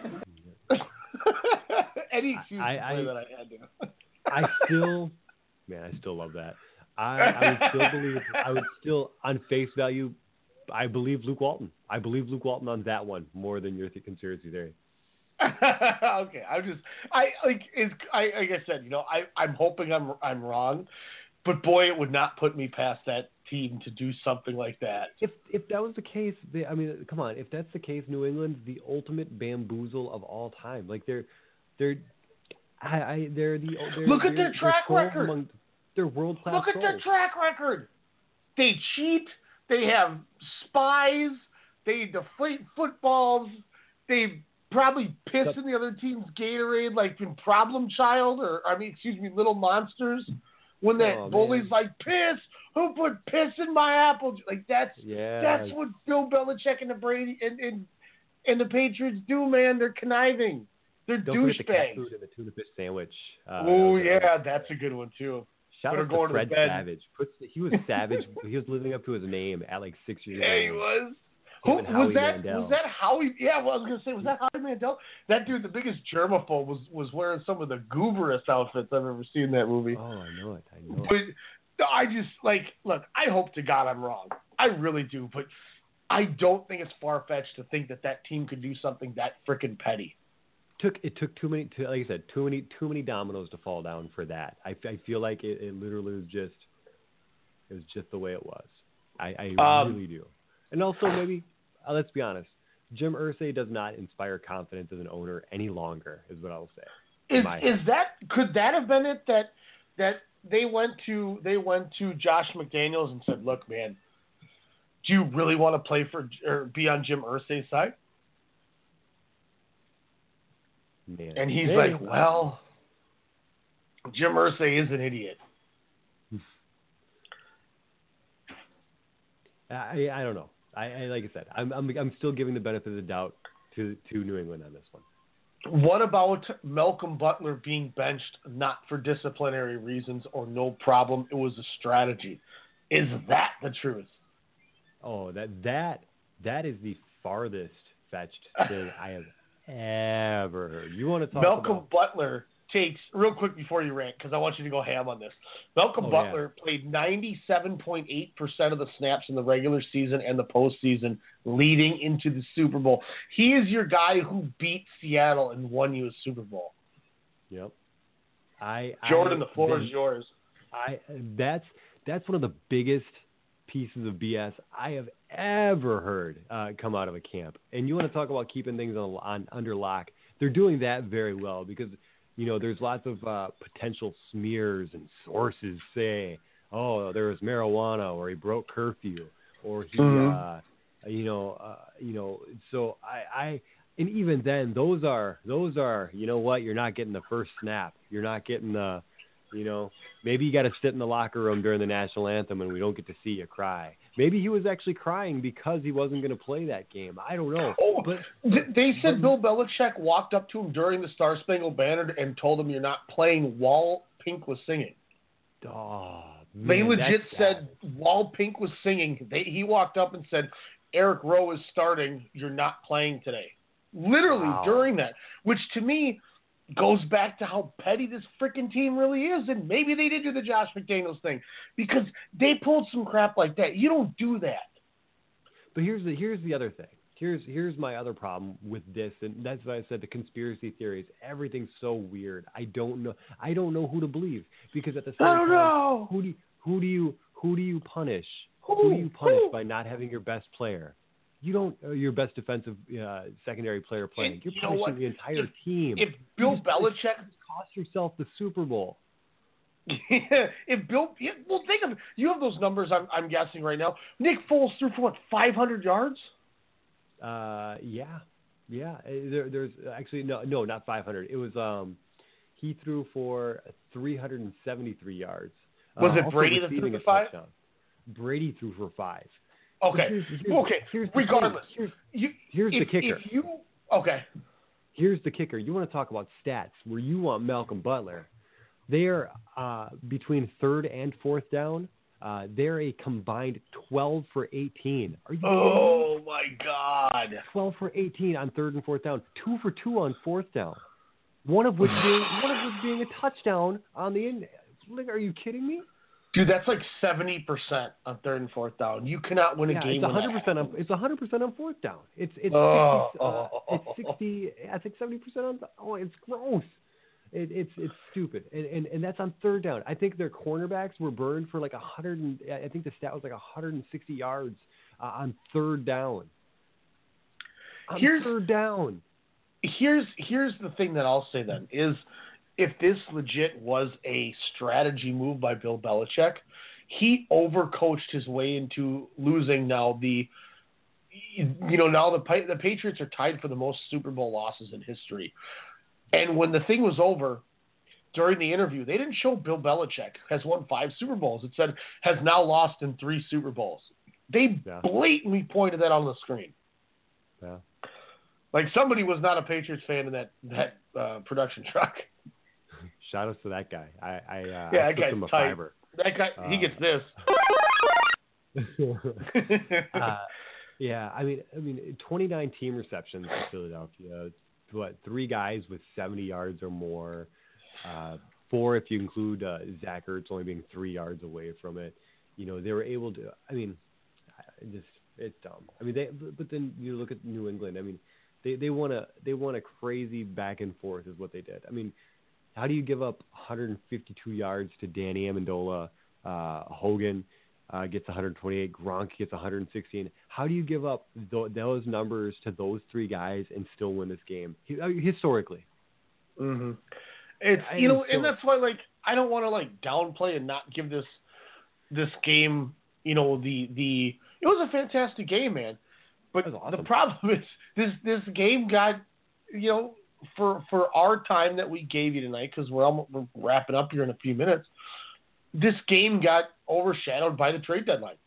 Any excuse I, to I, play that I had to. I still, man, I still love that. I, I would still believe, I would still, on face value, I believe Luke Walton. I believe Luke Walton on that one more than your th- conspiracy theory. Okay, I'm just, I like, is I like I said, you know, I I'm hoping I'm I'm wrong, but boy, it would not put me past that team to do something like that. If if that was the case, they, I mean, come on, if that's the case, New England's the ultimate bamboozle of all time. Like they're they're, I, I they're the they're, Look at they're, their track record. Among, they're world class. Look at their track record. They cheat. They have spies. They deflate footballs. They probably piss in the other team's Gatorade like in Problem Child, or I mean, excuse me, Little Monsters. When that oh, bully's man. like, piss, who put piss in my apple? Like that's yeah. that's what Bill Belichick and the Brady and, and and the Patriots do, man. They're conniving. They're Don't forget the cat douchebags. food and the tuna fish sandwich. Uh, oh that yeah, that's a good one too. Shout Better out go to to Fred the bed. Savage. Puts, he was savage. He was living up to his name at like six years Yeah, old. he was. Him Who and was Howie that? Mandel. Was that Howie? Yeah, well, I was gonna say, was that Howie Mandel? That dude, the biggest germaphobe, was was wearing some of the gooberest outfits I've ever seen in that movie. Oh, I know it. I know it. But I just like, look, I hope to God I'm wrong. I really do, but I don't think it's far fetched to think that that team could do something that frickin' petty. Took it took too many, too, like I said, too many too many dominoes to fall down for that. I, I feel like it, it literally was just it was just the way it was. I, I Um, really do. And also maybe uh, let's be honest, Jim Irsay does not inspire confidence as an owner any longer, is what I'll say. Is My- is that could that have been it that that they went to they went to Josh McDaniels and said, look, man, do you really want to play for or be on Jim Irsay's side? Man. And he's Maybe. like, well, Jim Irsay is an idiot. I I don't know. I, I like I said, I'm I'm I'm still giving the benefit of the doubt to to New England on this one. What about Malcolm Butler being benched not for disciplinary reasons or no problem? It was a strategy. Is that the truth? Oh, that that that is the farthest fetched thing I have ever heard. You want to talk Malcolm about Butler takes, real quick before you rant, because I want you to go ham on this. Malcolm Oh, Butler played ninety-seven point eight percent of the snaps in the regular season and the postseason leading into the Super Bowl. He is your guy who beat Seattle and won you a Super Bowl. Yep. I Jordan, I, the floor then- is yours. I that's that's one of the biggest pieces of B S I have ever heard uh, come out of a camp. And you want to talk about keeping things on, on under lock? They're doing that very well because you know there's lots of uh, potential smears and sources say, oh, there was marijuana, or he broke curfew, or he, Mhm. uh, you know, uh, you know. So I, I and even then, those are those are you know what? You're not getting the first snap. You're not getting the You know, maybe you got to sit in the locker room during the national anthem and we don't get to see you cry. Maybe he was actually crying because he wasn't going to play that game. I don't know. Oh, but th- they said Bill Belichick walked up to him during the Star Spangled Banner and told him, "You're not playing while Pink was singing." Oh, They man, legit that's said while Pink was singing, they, he walked up and said, "Eric Rowe is starting. You're not playing today." Literally Wow. during that, which to me, goes back to how petty this freaking team really is, and maybe they did do the Josh McDaniels thing because they pulled some crap like that. You don't do that. But here's the here's the other thing. Here's here's my other problem with this, and that's why I said the conspiracy theories. Everything's so weird. I don't know. I don't know who to believe because at the same I don't time, know. who do you, who do you who do you punish? Who, who do you punish who? by not having your best player? You don't uh, your best defensive uh, secondary player playing. You're you know punishing what? the entire if, team. If Bill you just, Belichick cost yourself the Super Bowl. if Bill, yeah, well, think of you have those numbers. I'm, I'm guessing right now. Nick Foles threw for what, five hundred yards? Uh, yeah, yeah. Uh, There, there's actually no, no, not five hundred. It was um, he threw for three hundred seventy-three yards. Was uh, it also Brady that threw receiving for a five? touchdown. Brady threw for five. Okay, Here's, here's, okay. Here's the Regardless, thing. here's, you, here's if, the kicker. If you okay, Here's the kicker. You want to talk about stats where you want Malcolm Butler. They're uh, between third and fourth down. Uh, they're a combined twelve for eighteen. Are you oh my God, twelve for eighteen on third and fourth down. Two for two on fourth down. One of which being one of which being a touchdown on the end. Like, are you kidding me? dude? That's like seventy percent on third and fourth down. You cannot win a Yeah, game. it's one hundred percent on. It's one hundred percent on fourth down. It's it's Oh. sixty, uh, it's sixty. I think seventy percent on. Oh, it's gross. It, it's it's stupid, and, and and that's on third down. I think their cornerbacks were burned for like a hundred. And I think the stat was like a hundred and sixty yards uh, on third down. On Here's- third down. Here's here's the thing that I'll say then is if this legit was a strategy move by Bill Belichick, he overcoached his way into losing now the you know now the the Patriots are tied for the most Super Bowl losses in history. And when the thing was over, during the interview, they didn't show Bill Belichick has won five Super Bowls. It said has now lost in three Super Bowls. They Yeah. blatantly pointed that on the screen. Yeah. Like somebody was not a Patriots fan in that that uh, production truck. Shout out to that guy. I I uh, Yeah, I that took guy's him a tight. fiver. That guy, he Uh, gets this. uh, yeah, I mean, I mean, twenty-nine team receptions in Philadelphia. What, three guys with seventy yards or more. Uh, four if you include uh, Zach Ertz only being three yards away from it. You know, they were able to. I mean, I just it's dumb. I mean, they. But then you look at New England. I mean, they they want a they want a crazy back and forth is what they did. I mean, how do you give up one hundred fifty-two yards to Danny Amendola? Uh, Hogan uh, gets one hundred twenty-eight. Gronk gets one hundred sixteen. How do you give up th- those numbers to those three guys and still win this game I mean, historically? Mm-hmm. It's I you know, still- and that's why like I don't want to like downplay and not give this this game. You know, the the it was a fantastic game, man. But the problem is this this game got you know for for our time that we gave you tonight because we're almost we're wrapping up here in a few minutes. This game got overshadowed by the trade deadline.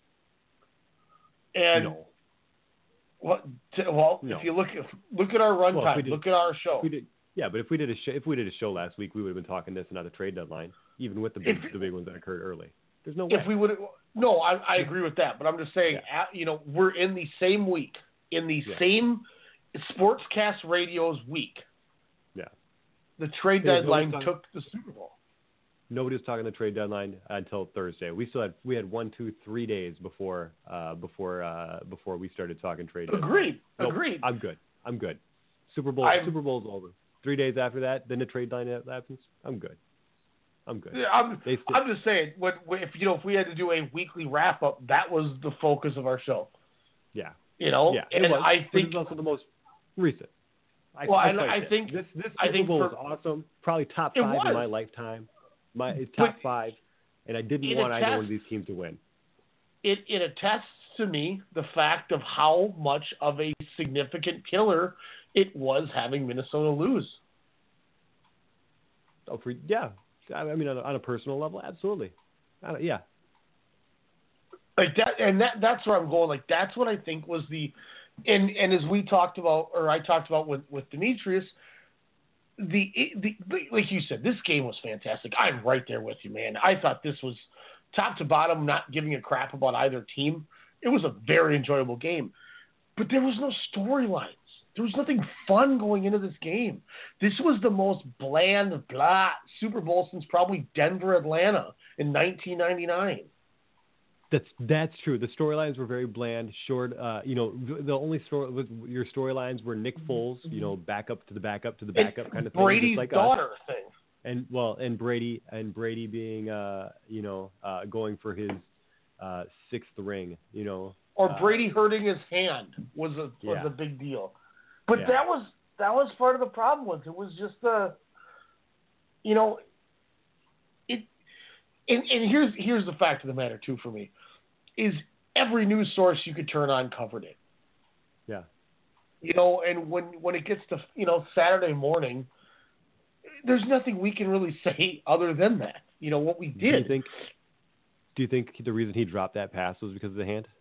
And No. what? t- Well, No. if you look at look at our Well, if runtime, we did- look at our show. If we did, yeah, but if we did a show, if we did a show last week, we would have been talking this and not a trade deadline, even with the big If- the big ones that occurred early. There's no way. If we would, no, I, I agree with that, but I'm just saying, at, you know, we're in the same week, in the Yeah. same Sportscast Radio's week. Yeah. The trade Yeah, deadline nobody's took the Super Bowl. Nobody was talking the trade deadline until Thursday. We still had we had one, two, three days before uh, before uh, before we started talking trade deadline. Agreed. Nope, Agreed. I'm good. I'm good. Super Bowl I'm- Super Bowl's over. Three days after that, then the trade deadline happens. I'm good. I'm good. Yeah, I'm, They still- I'm just saying, when, when- if you know, if we had to do a weekly wrap up, that was the focus of our show. Yeah. You know, Yeah. and it was, I but think it's also the most recent. I, Well, I, and fight I that. think- this this I Super think Bowl for- was awesome. Probably top It five was. in my lifetime. My it's But- top five, and I didn't It want either one attests- of these teams to win. it, it attests to me the fact of how much of a significant killer it was having Minnesota lose. Oh, for, yeah. I I mean, on a, on a personal level, absolutely. I don't- yeah. Like that, and that that's where I'm going. Like that's what I think was the, and and as we talked about, or I talked about with with Demetrius, the the like you said, this game was fantastic. I'm right there with you, man. I thought this was top to bottom, not giving a crap about either team. It was a very enjoyable game, but there was no storylines. there was nothing fun going into this game. This was the most bland, blah Super Bowl since probably Denver, Atlanta in nineteen ninety-nine. That's that's true. The storylines were very bland, short. Uh, you know, the only story your storylines were Nick Foles, you know, back up to the backup to the backup and kind of thing. Brady's just like daughter us. thing. And well, and Brady and Brady being, uh, you know, uh, going for his uh, sixth ring, you know. Or uh, Brady hurting his hand was a was Yeah. a big deal. But Yeah. that was that was part of the problem. Was it was just the, you know, it. And, and here's here's the fact of the matter too for me, is every news source you could turn on covered it. Yeah. You know, and when when it gets to you know Saturday morning, there's nothing we can really say other than that. You know what we did. Do you think? Do you think the reason he dropped that pass was because of the hand?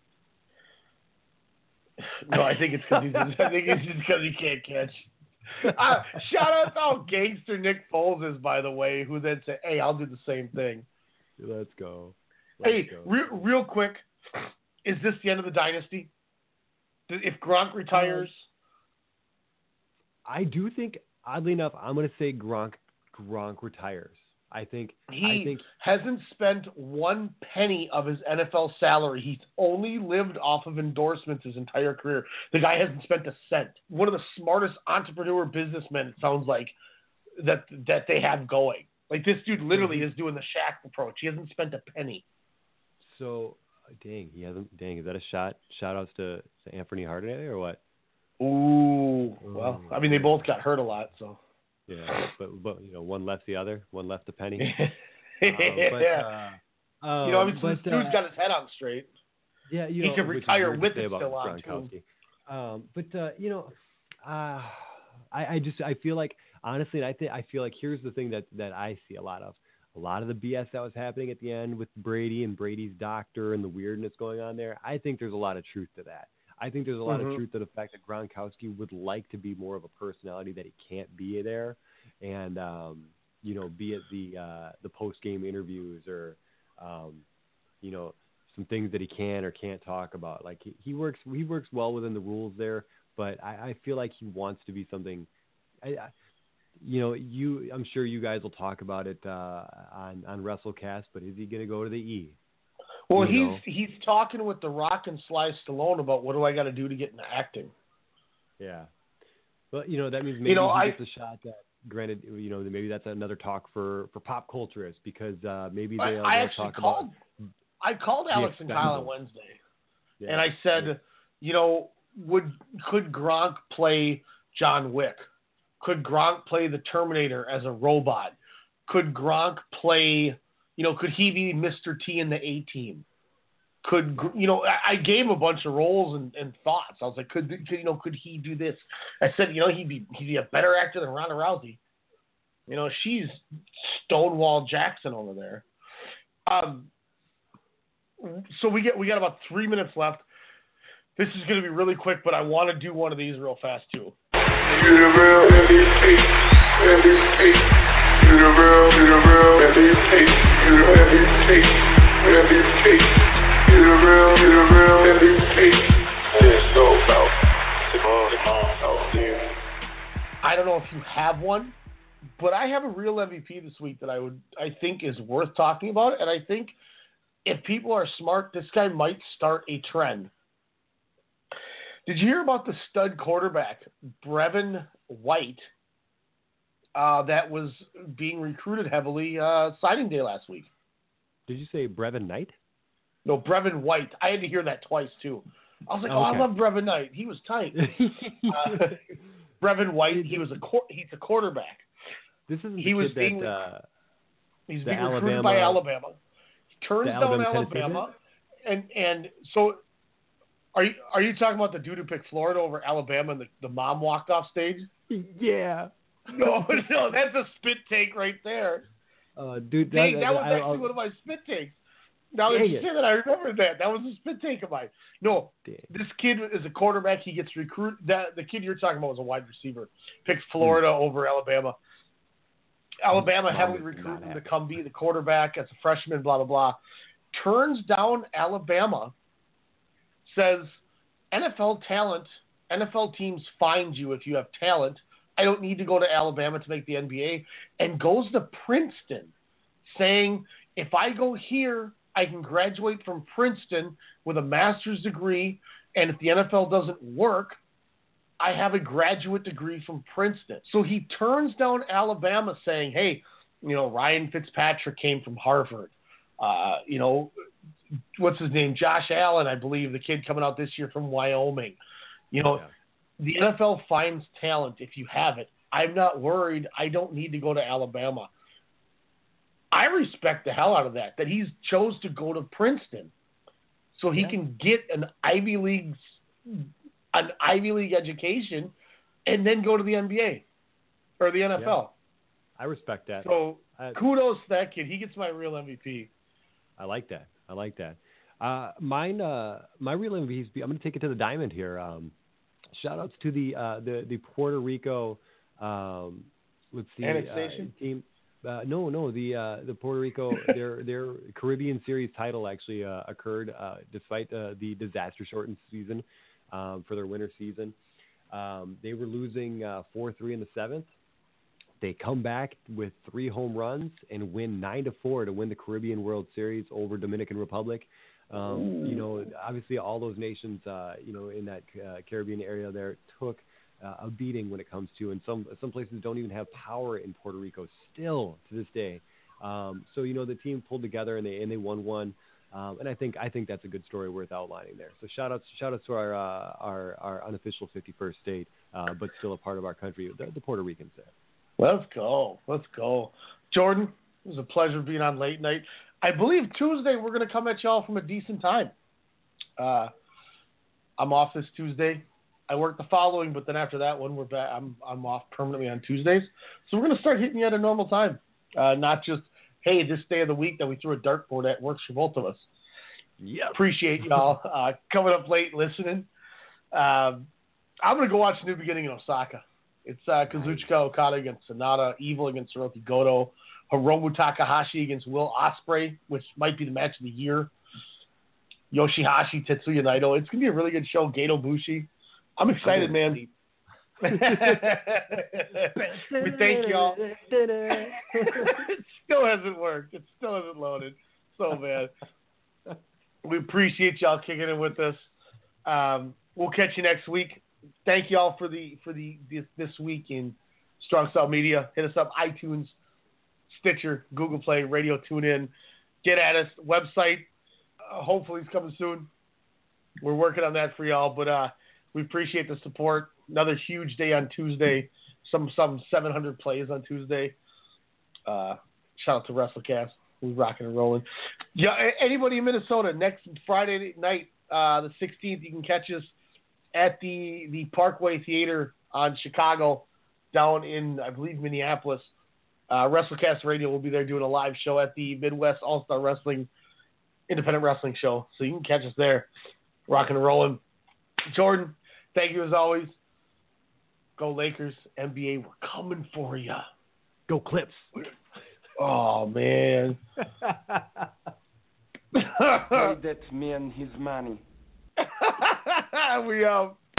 No, I think it's because he's. I think it's just because he can't catch. Uh, shout out to how gangster Nick Foles is, by the way, who then said, "Hey, I'll do the same thing." Let's go. Let's hey, go. Re- real quick, is this the end of the dynasty? If Gronk retires, I do think, oddly enough, I'm going to say Gronk. Gronk retires. I think. he I think hasn't spent one penny of his N F L salary. He's only lived off of endorsements his entire career. The guy hasn't spent a cent. One of the smartest entrepreneur businessmen, it sounds like, that that they have going. Like, this dude literally is doing the Shaq approach. He hasn't spent a penny. so. Dang, he hasn't. Dang, is that a shot? Shout outs to, to Anthony Hardaway or what? Ooh, well, I mean, they both got hurt a lot, so. Yeah, but but you know, one left the other, one left a penny. um, but, yeah. uh, um, you know, I mean, so but, this dude's uh, got his head on straight. Yeah, you he know, could which is retire weird to with say it about still on, too. Gronkowski. Um, but uh, you know, uh, I, I just I feel like honestly, I think I feel like here's the thing that that I see a lot of. A lot of the B S that was happening at the end with Brady and Brady's doctor and the weirdness going on there, I think there's a lot of truth to that. I think there's a lot Mhm. of truth to the fact that Gronkowski would like to be more of a personality that he can't be there, and um, you know, be at the uh, the post game interviews or um, you know, some things that he can or can't talk about. Like he, he works he works well within the rules there, but I, I feel like he wants to be something. I, I, You know, you. I'm sure you guys will talk about it uh, on on WrestleCast, but is he going to go to the E? Well, You he's know? he's talking with The Rock and Sly Stallone about what do I got to do to get into acting. Yeah, but you know that means maybe You know, he I- gets a shot. That granted, you know, maybe that's another talk for for pop culturists because uh, maybe I, they'll, I they'll actually talk called. about. I called The Alex and Kyle on Expendables. Wednesday, Yeah. and I said, you know, would could Gronk play John Wick? Could Gronk play the Terminator as a robot? Could Gronk play, you know, could he be Mister T in the A-Team? Could, Gr- you know, I, I gave him a bunch of roles and, and thoughts. I was like, could, could, you know, could he do this? I said, you know, he'd be, he'd be a better actor than Ronda Rousey. You know, she's Stonewall Jackson over there. Um, so we get, we got about three minutes left. This is going to be really quick, but I want to do one of these real fast too. You the real M V P, M V P. You the real, you the real M V P. You the M V P, M V P. You the real, you the real M V P. Let's go, bro. Simone, Simone, oh dear. I don't know if you have one, but I have a real M V P this week that I would, I think is worth talking about, and I think if people are smart, this guy might start a trend. Did you hear about the stud quarterback, Brevin White, uh, that was being recruited heavily uh, signing day last week? Did you say Brevin Knight? No, Brevin White. I had to hear that twice, too. I was like, oh, Okay. I love Brevin Knight. He was tight. uh, Brevin White, he was a quar- he's a quarterback. This isn't He the was kid being that, uh, he's the being recruited by Alabama. He turns the down Alabama, Alabama, and and so are you are you talking about the dude who picked Florida over Alabama and the, the mom walked off stage? Yeah. No, no, that's a spit take right there. Uh, dude, that, Dang, that was I- actually I'll- one of my spit takes. Now that Dang you it. say that, I remember that. That was a spit take of mine. No, Dang. this kid is a quarterback. He gets recruited. That the kid you're talking about was a wide receiver. Picked Florida Hmm. over Alabama. Alabama Mom heavily was not recruited him to happy. come be the quarterback as a freshman. Blah blah blah. Turns down Alabama. Says N F L talent N F L teams find you if you have talent. I don't need to go to Alabama to make the N B A. And goes to Princeton saying, if I go here, I can graduate from Princeton with a master's degree, and if the N F L doesn't work, I have a graduate degree from Princeton. So he turns down Alabama saying, hey, you know, Ryan Fitzpatrick came from Harvard. Uh, you know, what's his name? Josh Allen, I believe, the kid coming out this year from Wyoming. You know, yeah. The N F L finds talent if you have it. I'm not worried. I don't need to go to Alabama. I respect the hell out of that, that he's chose to go to Princeton so he yeah. can get an Ivy League, an Ivy League education and then go to the N B A or the N F L. Yeah. I respect that. So I, kudos to that kid. He gets my real M V P. I like that. I like that. Uh, mine, uh, my real M V P, I'm going to take it to the diamond here. Um, shout outs to the, uh, the, the Puerto Rico, um, let's see, annexation uh, team. Uh, no, no, the, uh, the Puerto Rico, their, their Caribbean Series title actually, uh, occurred, uh, despite, uh, the disaster shortened season, um, for their winter season. Um, they were losing, uh, four three in the seventh. They come back with three home runs and win nine to four to win the Caribbean World Series over Dominican Republic. Um, you know, obviously all those nations, uh, you know, in that uh, Caribbean area there took uh, a beating when it comes to, and some some places don't even have power in Puerto Rico still to this day. Um, so you know the team pulled together and they and they won one, um, and I think I think that's a good story worth outlining there. So shout outs shout outs to our uh, our our unofficial fifty-first state, uh, but still a part of our country, the, the Puerto Ricans there. Let's go. Let's go. Jordan, it was a pleasure being on Late Night. I believe Tuesday we're going to come at y'all from a decent time. Uh, I'm off this Tuesday. I work the following, but then after that one, we're back. I'm I'm off permanently on Tuesdays. So we're going to start hitting you at a normal time. Uh, not just, hey, this day of the week that we threw a dartboard at works for both of us. Yeah. Appreciate y'all uh, coming up late listening. Um, I'm going to go watch the New Beginning in Osaka. It's uh, Kazuchika Okada against Sonata, Evil against Hiroki Goto, Hiromu Takahashi against Will Ospreay, which might be the match of the year. Yoshihashi, Tetsuya Naito. It's going to be a really good show. Gato Bushi. I'm excited, man. We thank y'all. It still hasn't worked. It still hasn't loaded. So bad. We appreciate y'all kicking in with us. Um, we'll catch you next week. Thank y'all for the for the this, this week in Strong Style Media. Hit us up, iTunes, Stitcher, Google Play, Radio TuneIn. Get at us. Website, uh, hopefully it's coming soon. We're working on that for y'all, but uh, we appreciate the support. Another huge day on Tuesday. Some some seven hundred plays on Tuesday. Uh, shout out to WrestleCast. We're rocking and rolling. Yeah, anybody in Minnesota, next Friday night, uh, the sixteenth, you can catch us at the, the Parkway Theater on Chicago, down in, I believe, Minneapolis. Uh, WrestleCast Radio will be there doing a live show at the Midwest All-Star Wrestling Independent Wrestling Show. So you can catch us there, rocking and rolling. Jordan, thank you as always. Go Lakers, N B A, we're coming for you. Go Clips. Oh, man. That's me and his money. We out.